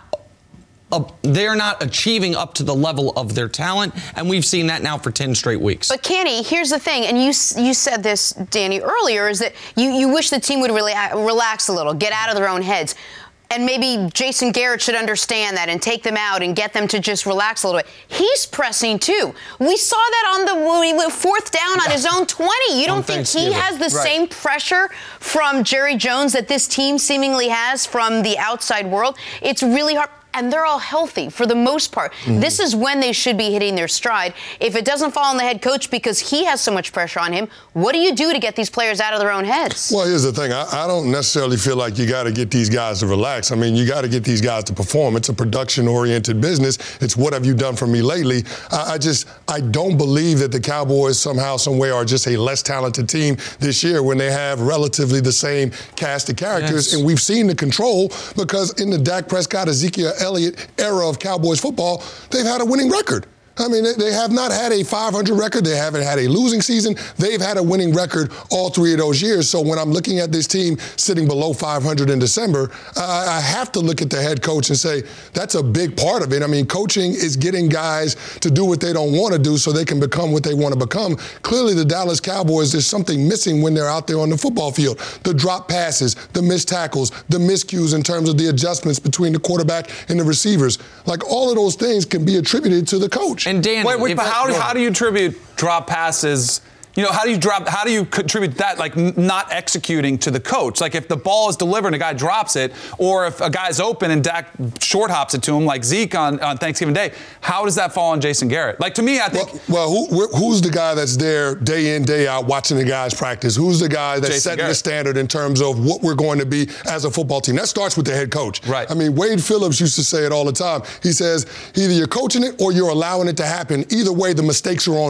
Uh, they're not achieving up to the level of their talent, and we've seen that now for ten straight weeks. But Kenny, here's the thing, and you you said this, Danny, earlier, is that you, you wish the team would really relax a little, get out of their own heads. And maybe Jason Garrett should understand that and take them out and get them to just relax a little bit. He's pressing, too. We saw that on the fourth down on his own twenty. You don't think he has the right. same pressure from Jerry Jones that this team seemingly has from the outside world? It's really hard. And they're all healthy for the most part. Mm-hmm. This is when they should be hitting their stride. If it doesn't fall on the head coach because he has so much pressure on him, what do you do to get these players out of their own heads? Well, here's the thing. I, I don't necessarily feel like you got to get these guys to relax. I mean, you got to get these guys to perform. It's a production-oriented business. It's what have you done for me lately? I, I just, I don't believe that the Cowboys somehow, somewhere are just a less talented team this year when they have relatively the same cast of characters. Yes. And we've seen the control because in the Dak Prescott, Ezekiel Elliott era of Cowboys football, they've had a winning record. I mean, they have not had a five hundred record. They haven't had a losing season. They've had a winning record all three of those years. So when I'm looking at this team sitting below five hundred in December, uh, I have to look at the head coach and say, that's a big part of it. I mean, coaching is getting guys to do what they don't want to do so they can become what they want to become. Clearly, the Dallas Cowboys, there's something missing when they're out there on the football field. The drop passes, the missed tackles, the miscues in terms of the adjustments between the quarterback and the receivers. Like, all of those things can be attributed to the coach. And Dan, wait, wait, but how, do, how do you attribute drop passes? You know, how do you drop? How do you contribute that, like n- not executing to the coach? Like if the ball is delivered and a guy drops it, or if a guy's open and Dak short hops it to him, like Zeke on, on Thanksgiving Day, how does that fall on Jason Garrett? Like to me, I think. Well, well who, who's the guy that's there day in, day out watching the guys practice? Who's the guy that's Jason setting Garrett. the standard in terms of what we're going to be as a football team? That starts with the head coach. Right. I mean, Wade Phillips used to say it all the time. He says, either you're coaching it or you're allowing it to happen. Either way, the mistakes are on me.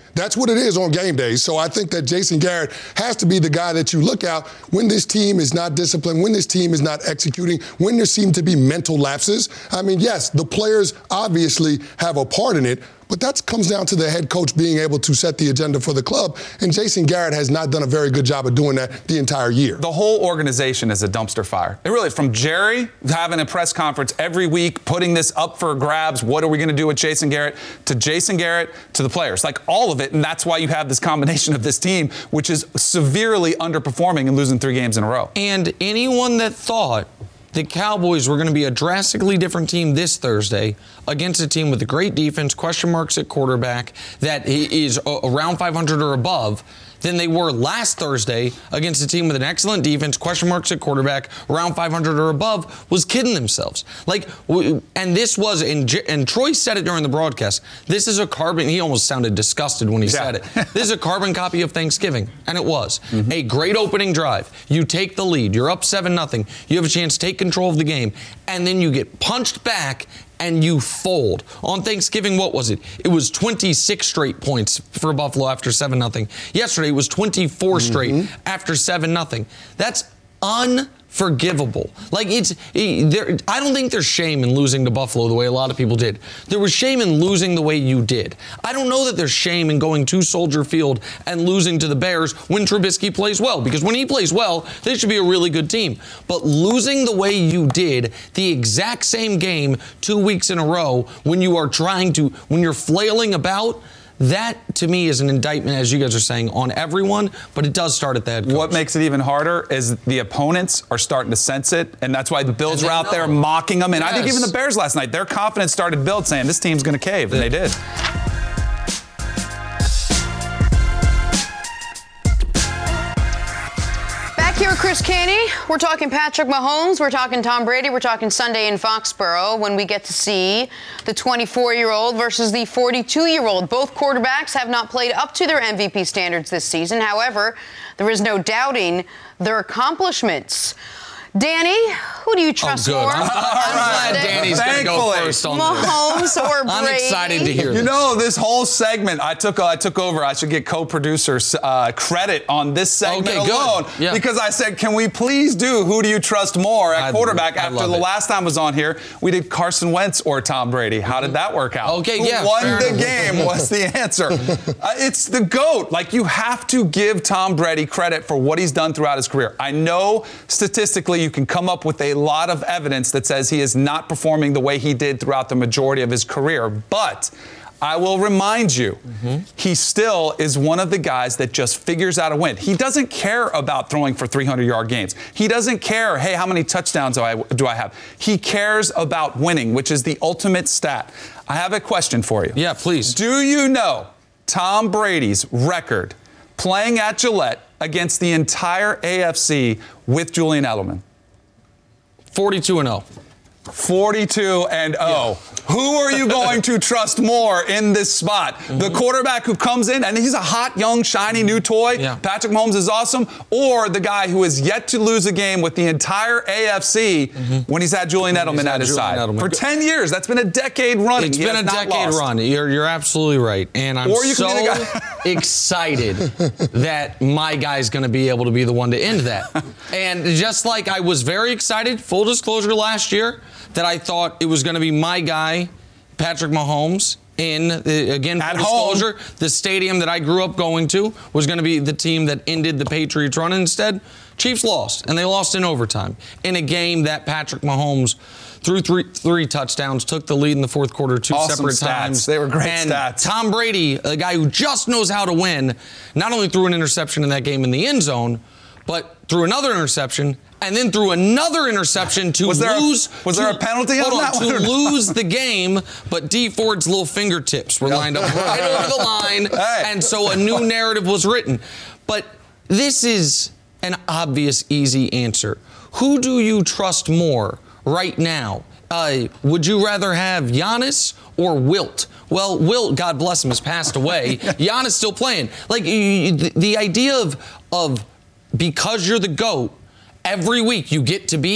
That's what it is on game days. So I think that Jason Garrett has to be the guy that you look out when this team is not disciplined, when this team is not executing, when there seem to be mental lapses. I mean, yes, the players obviously have a part in it, but that comes down to the head coach being able to set the agenda for the club. And Jason Garrett has not done a very good job of doing that the entire year. The whole organization is a dumpster fire. It really, from Jerry having a press conference every week, putting this up for grabs, what are we going to do with Jason Garrett, to Jason Garrett, to the players, like all of it. And that's why you have this combination of this team, which is severely underperforming and losing three games in a row. And anyone that thought the Cowboys were going to be a drastically different team this Thursday against a team with a great defense, question marks at quarterback, that is around five hundred or above, than they were last Thursday against a team with an excellent defense, question marks at quarterback, around five hundred or above, was kidding themselves. Like, and this was, and, and Troy said it during the broadcast, this is a carbon, he almost sounded disgusted when he yeah. said it. This is a carbon copy of Thanksgiving, and it was. Mm-hmm. A great opening drive. You take the lead. You're up seven nothing. You have a chance to take control of the game, and then you get punched back and you fold. On Thanksgiving, what was it? It was twenty-six straight points for Buffalo after seven nothing. Yesterday, it was twenty-four mm-hmm. straight after seven nothing. That's unforgivable. Like, it's, it, there, I don't think there's shame in losing to Buffalo the way a lot of people did. There was shame in losing the way you did. I don't know that there's shame in going to Soldier Field and losing to the Bears when Trubisky plays well, because when he plays well, they should be a really good team. But losing the way you did the exact same game two weeks in a row when you are trying to, when you're flailing about, that, to me, is an indictment, as you guys are saying, on everyone, but it does start at the head coach. What makes it even harder is the opponents are starting to sense it, and that's why the Bills are out know. there mocking them. And yes. I think even the Bears last night, their confidence started to build, saying this team's going to cave, and they did. Here with Chris Canty, we're talking Patrick Mahomes, we're talking Tom Brady, we're talking Sunday in Foxborough when we get to see the twenty-four-year-old versus the forty-two-year-old. Both quarterbacks have not played up to their M V P standards this season. However, there is no doubting their accomplishments. Danny, who do you trust oh, good. more? I'm, I'm glad Danny's going to go first on Mahomes this. or Brady? I'm excited to hear you this. You know, this whole segment, I took I took over. I should get co-producers uh, credit on this segment okay, alone. Yeah. Because I said, can we please do who do you trust more at I, quarterback? I After the it. last time I was on here, we did Carson Wentz or Tom Brady. How did that work out? Okay, who yeah. won the enough. game was the answer. uh, it's the GOAT. Like, you have to give Tom Brady credit for what he's done throughout his career. I know statistically you can come up with a lot of evidence that says he is not performing the way he did throughout the majority of his career. But I will remind you, mm-hmm. he still is one of the guys that just figures out a win. He doesn't care about throwing for three hundred yard games. He doesn't care, hey, how many touchdowns do I, do I have? He cares about winning, which is the ultimate stat. I have a question for you. Yeah, please. Do you know Tom Brady's record playing at Gillette against the entire A F C with Julian Edelman? forty-two and oh. forty-two and oh. Yeah. Who are you going to trust more in this spot? Mm-hmm. The quarterback who comes in, and he's a hot, young, shiny new toy. Yeah. Patrick Mahomes is awesome. Or the guy who has yet to lose a game with the entire A F C mm-hmm. when he's had Julian Edelman he's at his Julian side. Edelman. For ten years. That's been a decade running. It's he been a decade lost. run. You're, you're absolutely right. And I'm so excited that my guy's going to be able to be the one to end that. And just like I was very excited, full disclosure, last year, that I thought it was going to be my guy, Patrick Mahomes, in, uh, again, at full disclosure, home. The stadium that I grew up going to was going to be the team that ended the Patriots run. Instead, Chiefs lost, and they lost in overtime in a game that Patrick Mahomes threw three, three touchdowns, took the lead in the fourth quarter two awesome separate stats. times. They were great and stats. Tom Brady, a guy who just knows how to win, not only threw an interception in that game in the end zone, but threw another interception, and then threw another interception to was there lose. A, was to, there a penalty on, on that to one? lose the game, but Dee Ford's little fingertips were lined up right over the line, hey. and so a new narrative was written. But this is an obvious, easy answer. Who do you trust more right now? Uh, would you rather have Giannis or Wilt? Well, Wilt, God bless him, has passed away. Giannis still playing. Like, you, the, the idea of of because you're the GOAT, every week you get to be it,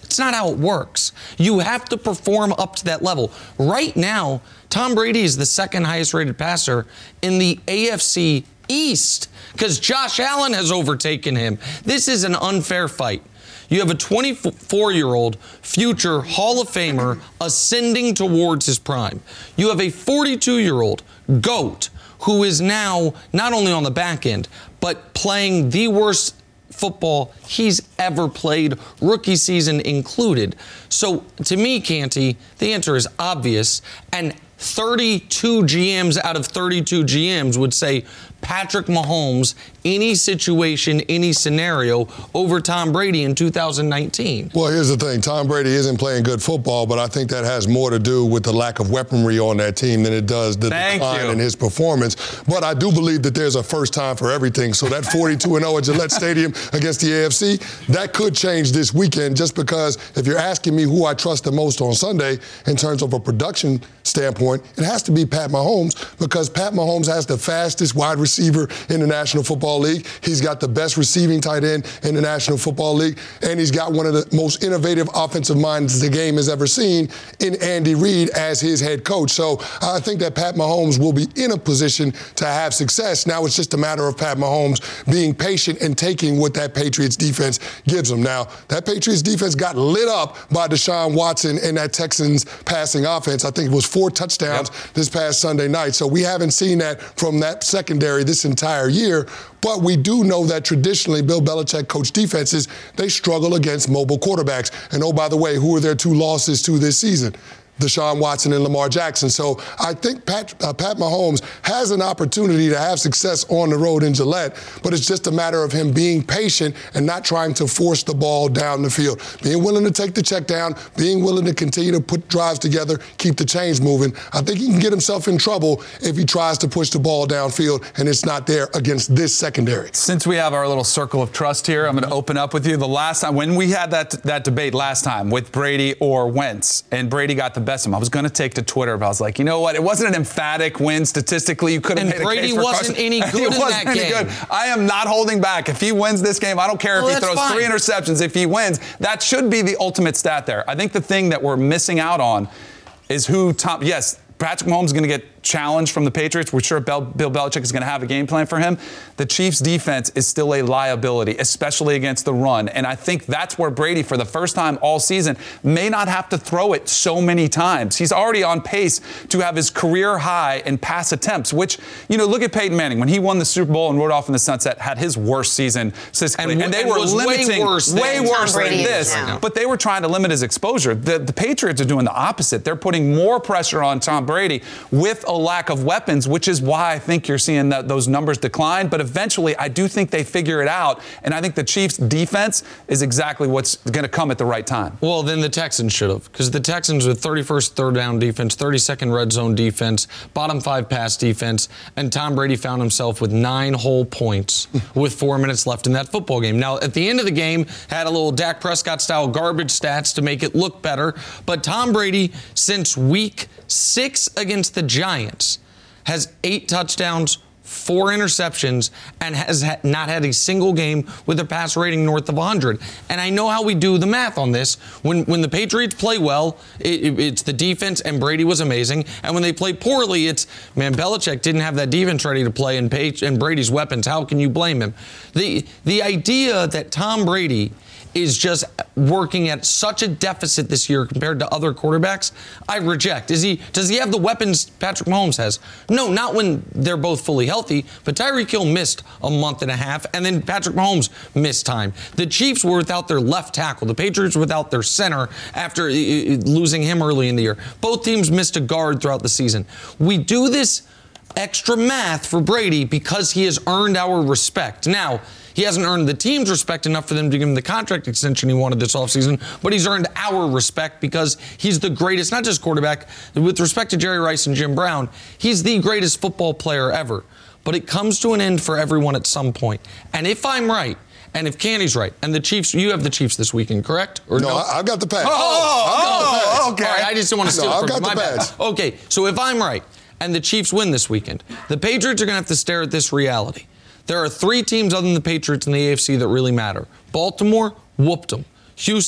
It's not how it works. You have to perform up to that level. Right now, Tom Brady is the second highest rated passer in the A F C East because Josh Allen has overtaken him. This is an unfair fight. You have a twenty-four-year-old future Hall of Famer ascending towards his prime. You have a forty-two-year-old GOAT who is now not only on the back end, but playing the worst football he's ever played, rookie season included. So to me, Canty, the answer is obvious, and thirty-two G Ms out of thirty-two G Ms would say Patrick Mahomes, any situation, any scenario, over Tom Brady in two thousand nineteen. Well, here's the thing. Tom Brady isn't playing good football, but I think that has more to do with the lack of weaponry on that team than it does the Thank decline you. in his performance. But I do believe that there's a first time for everything. So that forty-two and oh at Gillette Stadium against the A F C, that could change this weekend just because if you're asking me who I trust the most on Sunday in terms of a production standpoint, it has to be Pat Mahomes because Pat Mahomes has the fastest wide receiver in the National Football League. He's got the best receiving tight end in the National Football League, and he's got one of the most innovative offensive minds the game has ever seen in Andy Reid as his head coach. So I think that Pat Mahomes will be in a position to have success. Now it's just a matter of Pat Mahomes being patient and taking what that Patriots defense gives him. Now, that Patriots defense got lit up by Deshaun Watson and that Texans passing offense. I think it was four touchdowns yep. this past Sunday night. So we haven't seen that from that secondary this entire year. But we do know that traditionally Bill Belichick coached defenses, they struggle against mobile quarterbacks. And oh, by the way, who are their two losses to this season? Deshaun Watson and Lamar Jackson. So I think Pat, uh, Pat Mahomes has an opportunity to have success on the road in Gillette, but it's just a matter of him being patient and not trying to force the ball down the field. Being willing to take the check down, being willing to continue to put drives together, keep the chains moving. I think he can get himself in trouble if he tries to push the ball downfield and it's not there against this secondary. Since we have our little circle of trust here, I'm going to open up with you. The last time, when we had that that debate last time with Brady or Wentz, and Brady got the best of him, I was going to take to Twitter, but I was like, you know what? It wasn't an emphatic win statistically. You could have and made Brady a case for wasn't Carson. any good he in wasn't that any game. Good. I am not holding back. If he wins this game, I don't care well, if he throws fine. three interceptions. If he wins, that should be the ultimate stat there. I think the thing that we're missing out on is who Tom. Yes, Patrick Mahomes is going to get challenged from the Patriots. We're sure Bill Belichick is going to have a game plan for him. The Chiefs' defense is still a liability, especially against the run. And I think that's where Brady, for the first time all season, may not have to throw it so many times. He's already on pace to have his career high in pass attempts, which, you know, look at Peyton Manning. When he won the Super Bowl and rode off in the sunset, had his worst season statistically. And, And they and were was limiting, way worse way than worse Tom than Brady this. is now. But they were trying to limit his exposure. The, the Patriots are doing the opposite. They're putting more pressure on Tom Brady with a lack of weapons, which is why I think you're seeing that those numbers decline. But eventually, I do think they figure it out. And I think the Chiefs' defense is exactly what's going to come at the right time. Well, then the Texans should have, because the Texans with thirty-first third down defense, thirty-second red zone defense, bottom five pass defense, and Tom Brady found himself with nine whole points with four minutes left in that football game. Now, at the end of the game, had a little Dak Prescott-style garbage stats to make it look better. But Tom Brady, since week six against the Giants, has eight touchdowns, four interceptions, and has ha- not had a single game with a pass rating north of one hundred. And I know how we do the math on this. When when the Patriots play well, it, it, it's the defense, and Brady was amazing. And when they play poorly, it's, man, Belichick didn't have that defense ready to play, and, Page, and Brady's weapons. How can you blame him? The The idea that Tom Brady is just working at such a deficit this year compared to other quarterbacks, I reject. Is he? Does he have the weapons Patrick Mahomes has? No, not when they're both fully healthy, but Tyreek Hill missed a month and a half, and then Patrick Mahomes missed time. The Chiefs were without their left tackle. The Patriots were without their center after losing him early in the year. Both teams missed a guard throughout the season. We do this extra math for Brady because he has earned our respect. Now, he hasn't earned the team's respect enough for them to give him the contract extension he wanted this offseason, but he's earned our respect because he's the greatest, not just quarterback, with respect to Jerry Rice and Jim Brown, he's the greatest football player ever. But it comes to an end for everyone at some point. And if I'm right, and if Candy's right, and the Chiefs, you have the Chiefs this weekend, correct? Or no, no? I, I've got the pass. Oh, I've got the pass. oh, okay. All right, I just don't want to steal no, it from I've got my the bad. pass. Okay, so if I'm right, and the Chiefs win this weekend, the Patriots are going to have to stare at this reality. There are three teams other than the Patriots in the A F C that really matter. Baltimore whooped them. Houston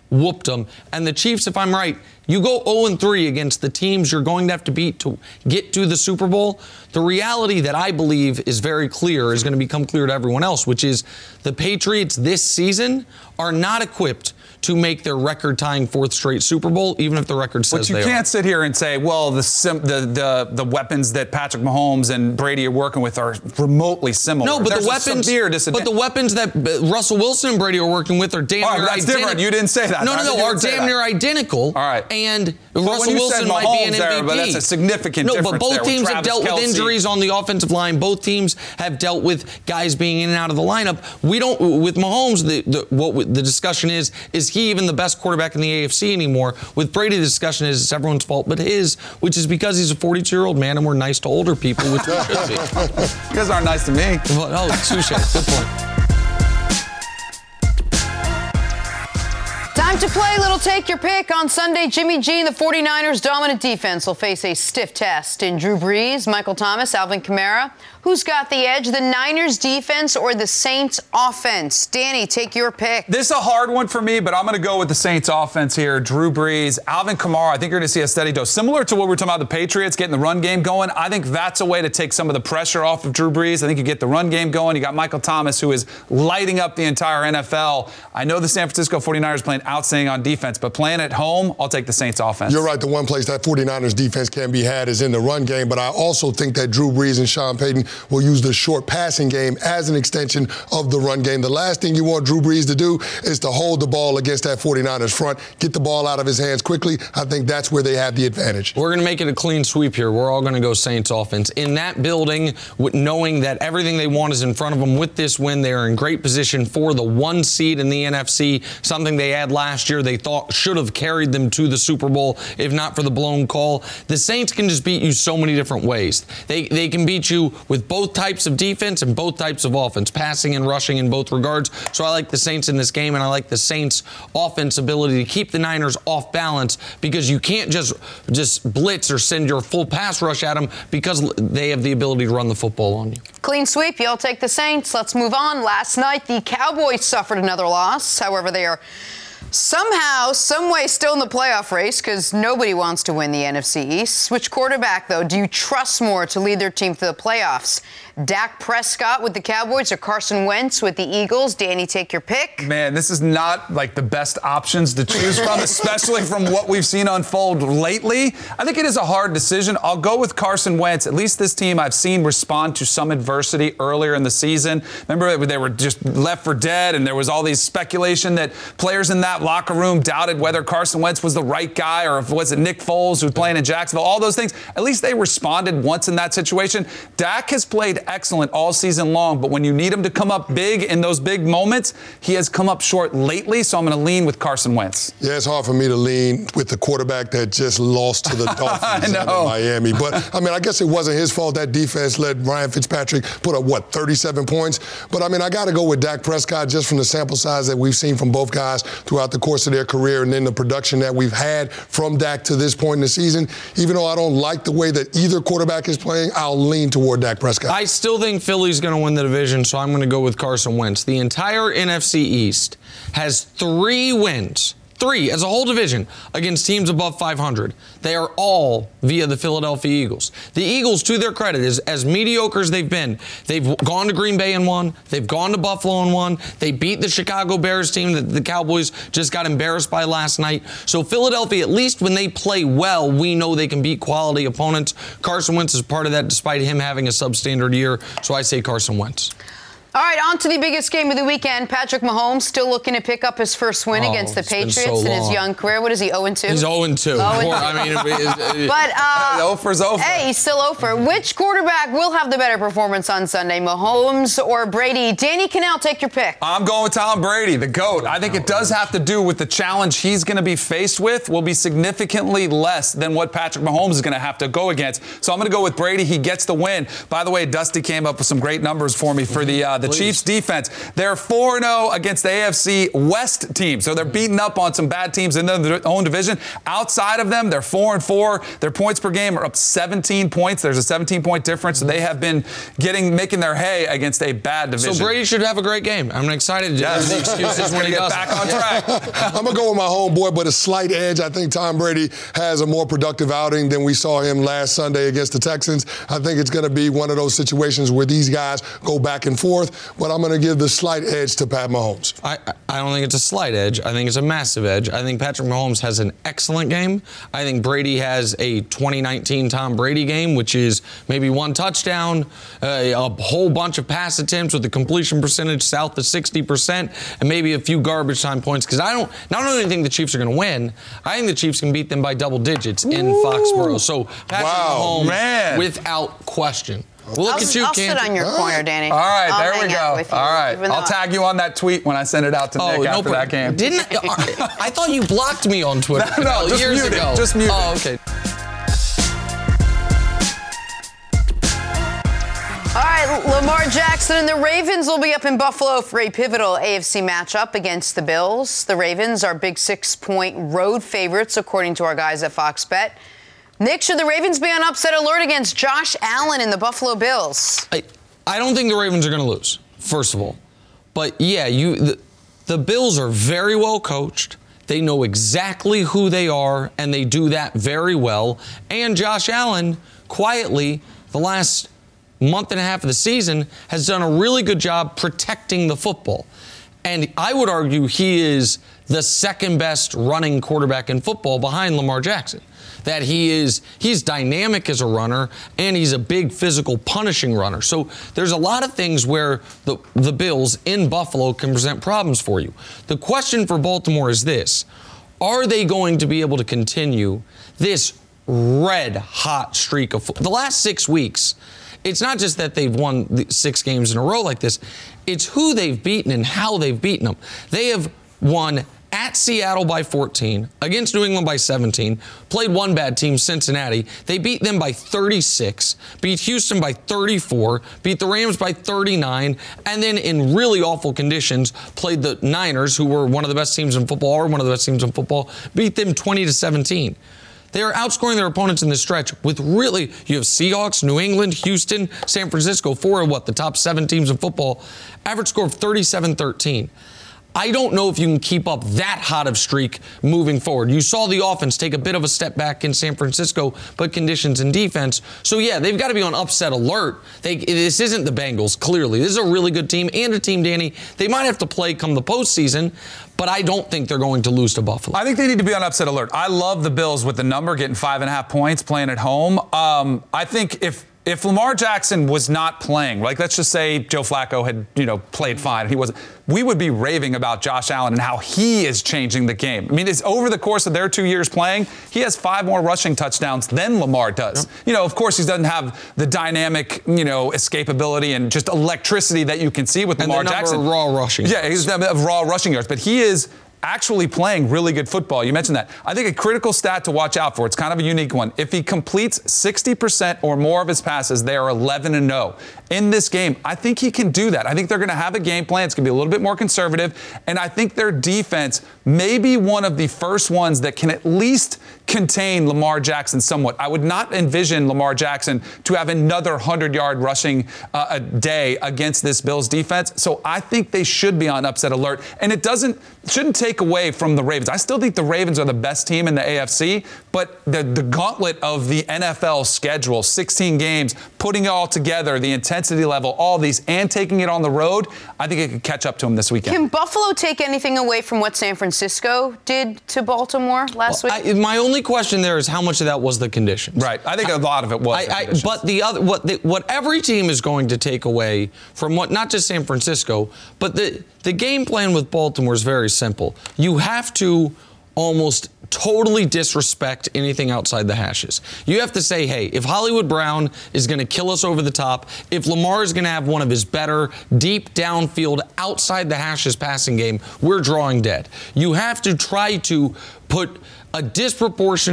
whooped them. And the Chiefs, if I'm right, you go oh and three against the teams you're going to have to beat to get to the Super Bowl. The reality that I believe is very clear is going to become clear to everyone else, which is the Patriots this season are not equipped to make their record-tying fourth straight Super Bowl, even if the record says they are. But you can't sit here and say, well, the, sim- the the the weapons that Patrick Mahomes and Brady are working with are remotely similar. No, but There's the weapons, but the weapons that Russell Wilson and Brady are working with are damn All right, near that's identical. different. You didn't say that. No, no, I no, are damn that. near identical. All right. And but Russell Wilson might be an M V P. There, but that's a significant no, difference but both there teams with have dealt Travis with Kelce. injuries on the offensive line. Both teams have dealt with guys being in and out of the lineup. We don't with Mahomes. The, the what the discussion is is he even the best quarterback in the A F C anymore? With Brady, the discussion is it's everyone's fault but his, which is because he's a forty-two-year-old man and we're nice to older people, which we should be. You guys aren't nice to me. Well, oh, touche. Good point. Time to play Little Take Your Pick. On Sunday, Jimmy G and the forty-niners' dominant defense will face a stiff test in Drew Brees, Michael Thomas, Alvin Kamara. Who's got the edge, the Niners defense or the Saints offense? Danny, take your pick. This is a hard one for me, but I'm going to go with the Saints offense here. Drew Brees, Alvin Kamara. I think you're going to see a steady dose. Similar to what we were talking about the Patriots, getting the run game going. I think that's a way to take some of the pressure off of Drew Brees. I think you get the run game going. You got Michael Thomas, who is lighting up the entire N F L. I know the San Francisco forty-niners playing outstanding on defense, but playing at home, I'll take the Saints offense. You're right. The one place that forty-niners defense can be had is in the run game, but I also think that Drew Brees and Sean Payton will use the short passing game as an extension of the run game. The last thing you want Drew Brees to do is to hold the ball against that forty-niners front, get the ball out of his hands quickly. I think that's where they have the advantage. We're going to make it a clean sweep here. We're all going to go Saints offense. In that building, with knowing that everything they want is in front of them with this win, they are in great position for the one seed in the N F C, something they had last year they thought should have carried them to the Super Bowl, if not for the blown call. The Saints can just beat you so many different ways. They, they can beat you with both types of defense and both types of offense, passing and rushing in both regards. So I like the Saints in this game, and I like the Saints' offense ability to keep the Niners off balance, because you can't just just blitz or send your full pass rush at them, because they have the ability to run the football on you. Clean sweep. Y'all take the Saints. Let's move on. Last night, the Cowboys suffered another loss. However, they are somehow, some way still in the playoff race, because nobody wants to win the N F C East. Which quarterback, though, do you trust more to lead their team to the playoffs? Dak Prescott with the Cowboys or Carson Wentz with the Eagles? Danny, take your pick. Man, this is not like the best options to choose from, especially from what we've seen unfold lately. I think it is a hard decision. I'll go with Carson Wentz. At least this team I've seen respond to some adversity earlier in the season. Remember, they were just left for dead, and there was all these speculation that players in that locker room doubted whether Carson Wentz was the right guy, or if was it Nick Foles who was playing in Jacksonville, all those things. At least they responded once in that situation. Dak has played excellent all season long, but when you need him to come up big in those big moments, he has come up short lately, so I'm going to lean with Carson Wentz. Yeah, it's hard for me to lean with the quarterback that just lost to the Dolphins in Miami. But, I mean, I guess it wasn't his fault. That defense let Ryan Fitzpatrick put up, what, thirty-seven points? But, I mean, I got to go with Dak Prescott just from the sample size that we've seen from both guys throughout the course of their career, and then the production that we've had from Dak to this point in the season. Even though I don't like the way that either quarterback is playing, I'll lean toward Dak Prescott. I still think Philly's going to win the division, so I'm going to go with Carson Wentz. The entire N F C East has three wins, three as a whole division, against teams above five hundred. They are all via the Philadelphia Eagles. The Eagles, to their credit, is as mediocre as they've been. They've gone to Green Bay and won. They've gone to Buffalo and won. They beat the Chicago Bears team that the Cowboys just got embarrassed by last night. So Philadelphia, at least when they play well, we know they can beat quality opponents. Carson Wentz is part of that, despite him having a substandard year. So I say Carson Wentz. All right, on to the biggest game of the weekend. Patrick Mahomes still looking to pick up his first win oh, against the Patriots so in his long. young career. What is he, oh and two? He's oh and two. oh and two. I mean, it, it, but uh, Ofer's over. Hey, he's still over. Which quarterback will have the better performance on Sunday, Mahomes or Brady? Danny Cannell, take your pick. I'm going with Tom Brady, the GOAT. I think it does have to do with the challenge he's going to be faced with will be significantly less than what Patrick Mahomes is going to have to go against. So I'm going to go with Brady. He gets the win. By the way, Dusty came up with some great numbers for me for the uh, the Please. Chiefs defense. They're four and oh against the A F C West team. So they're beating up on some bad teams in their own division. Outside of them, they're four and four. Their points per game are up seventeen points. There's a seventeen point difference. So they have been getting making their hay against a bad division. So Brady should have a great game. I'm excited to Yes. hear the excuses when he get does. back on track. I'm going to go with my homeboy, but a slight edge. I think Tom Brady has a more productive outing than we saw him last Sunday against the Texans. I think it's going to be one of those situations where these guys go back and forth, but I'm going to give the slight edge to Pat Mahomes. I, I don't think it's a slight edge. I think it's a massive edge. I think Patrick Mahomes has an excellent game. I think Brady has a twenty nineteen Tom Brady game, which is maybe one touchdown, uh, a whole bunch of pass attempts with a completion percentage south of sixty percent, and maybe a few garbage time points. Because I don't not only think the Chiefs are going to win, I think the Chiefs can beat them by double digits in Ooh. Foxborough. So Patrick Wow, Mahomes, man. without question. Well, look I'll, at you, I'll sit Canty. on your corner, Danny. All right, I'll there we hang out go. with you, All right, even I'll though- tag you on that tweet when I send it out to Oh, Nick no after problem. that game. Didn't I, I thought you blocked me on Twitter? No, no, just years mute it, ago. just mute it. Oh, okay. All right, Lamar Jackson and the Ravens will be up in Buffalo for a pivotal A F C matchup against the Bills. The Ravens are big six-point road favorites, according to our guys at Fox Bet. Nick, should the Ravens be on upset alert against Josh Allen and the Buffalo Bills? I, I don't think the Ravens are going to lose, first of all. But, yeah, you the, the Bills are very well coached. They know exactly who they are, and they do that very well. And Josh Allen, quietly, the last month and a half of the season, has done a really good job protecting the football. And I would argue he is the second best running quarterback in football behind Lamar Jackson. That he is, he's dynamic as a runner, and he's a big physical punishing runner. So there's a lot of things where the, the Bills in Buffalo can present problems for you. The question for Baltimore is this: are they going to be able to continue this red hot streak of the last six weeks? It's not just that they've won six games in a row like this. It's who they've beaten and how they've beaten them. They have won at Seattle by fourteen, against New England by seventeen, played one bad team, Cincinnati. They beat them by thirty-six, beat Houston by thirty-four, beat the Rams by thirty-nine, and then in really awful conditions played the Niners, who were one of the best teams in football, or one of the best teams in football, beat them twenty to seventeen. They are outscoring their opponents in this stretch with really, you have Seahawks, New England, Houston, San Francisco, four of what, the top seven teams in football, average score of thirty-seven thirteen. I don't know if you can keep up that hot of streak moving forward. You saw the offense take a bit of a step back in San Francisco, but conditions in defense. So, yeah, they've got to be on upset alert. They, this isn't the Bengals, clearly. This is a really good team and a team, Danny, they might have to play come the postseason, but I don't think they're going to lose to Buffalo. I think they need to be on upset alert. I love the Bills with the number, getting five and a half points, playing at home. Um, I think if if Lamar Jackson was not playing, like let's just say Joe Flacco had, you know, played fine and he wasn't, we would be raving about Josh Allen and how he is changing the game. I mean, it's over the course of their two years playing, he has five more rushing touchdowns than Lamar does. Yep. You know, of course, he doesn't have the dynamic, you know, escapability and just electricity that you can see with and Lamar the number Jackson. Of raw rushing. Yeah, he's the of raw rushing yards, but he is actually playing really good football. You mentioned that. I think a critical stat to watch out for, it's kind of a unique one. If he completes sixty percent or more of his passes, they are eleven and oh. In this game, I think he can do that. I think they're going to have a game plan. It's going to be a little bit more conservative. And I think their defense may be one of the first ones that can at least contain Lamar Jackson somewhat. I would not envision Lamar Jackson to have another hundred-yard rushing uh, a day against this Bills defense. So I think they should be on upset alert. And it doesn't shouldn't take away from the Ravens. I still think the Ravens are the best team in the A F C, but the, the gauntlet of the N F L schedule, sixteen games, putting it all together, the intensity level, all these, and taking it on the road, I think it could catch up to them this weekend. Can Buffalo take anything away from what San Francisco did to Baltimore last well, week? I, my only question there is how much of that was the conditions. Right. I think a lot of it was. I, I, but the other, what the, what every team is going to take away from what, not just San Francisco, but the the game plan with Baltimore is very simple. You have to almost totally disrespect anything outside the hashes. You have to say, hey, if Hollywood Brown is going to kill us over the top, if Lamar is going to have one of his better deep downfield outside the hashes passing game, we're drawing dead. You have to try to put a disproportionate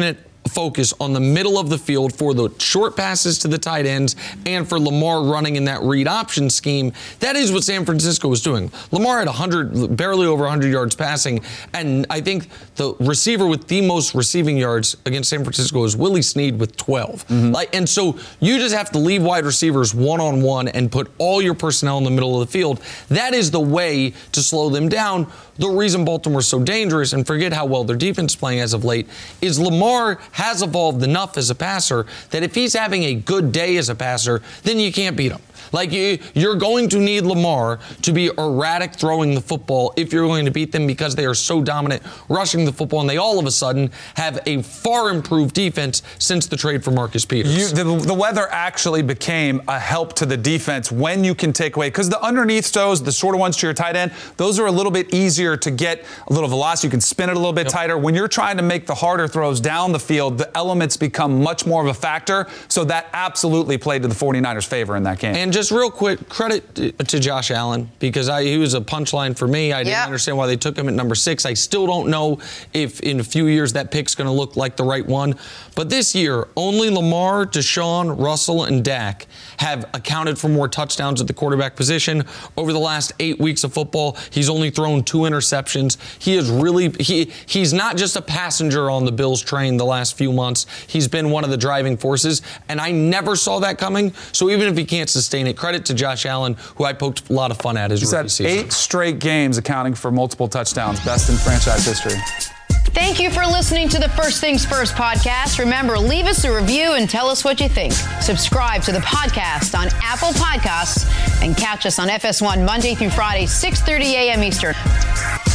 focus on the middle of the field for the short passes to the tight ends and for Lamar running in that read option scheme. That is what San Francisco was doing. Lamar had one hundred, barely over one hundred yards passing, and I think the receiver with the most receiving yards against San Francisco is Willie Snead with twelve. Mm-hmm. Like, and so you just have to leave wide receivers one-on-one and put all your personnel in the middle of the field. That is the way to slow them down. The reason Baltimore's so dangerous, and forget how well their defense is playing as of late, is Lamar has evolved enough as a passer that if he's having a good day as a passer, then you can't beat him. Like, you, you're going to need Lamar to be erratic throwing the football if you're going to beat them, because they are so dominant rushing the football, and they all of a sudden have a far improved defense since the trade for Marcus Peters. You, the, the weather actually became a help to the defense when you can take away, because the underneath throws, the shorter ones to your tight end, those are a little bit easier to get a little velocity. You can spin it a little bit yep. tighter. When you're trying to make the harder throws down the field, the elements become much more of a factor. So that absolutely played to the 49ers' favor in that game. And just real quick, credit to Josh Allen, because I, he was a punchline for me. I didn't yep. understand why they took him at number six. I still don't know if in a few years that pick's going to look like the right one. But this year, only Lamar, Deshaun, Russell, and Dak have accounted for more touchdowns at the quarterback position. Over the last eight weeks of football, he's only thrown two interceptions. He is really, he he's not just a passenger on the Bills train the last few months. He's been one of the driving forces, and I never saw that coming. So even if he can't sustain it, credit to Josh Allen, who I poked a lot of fun at his He's rookie had season. Eight straight games accounting for multiple touchdowns, best in franchise history. Thank you for listening to the First Things First podcast. Remember, leave us a review and tell us what you think. Subscribe to the podcast on Apple Podcasts and catch us on F S one Monday through Friday, six thirty a.m. Eastern.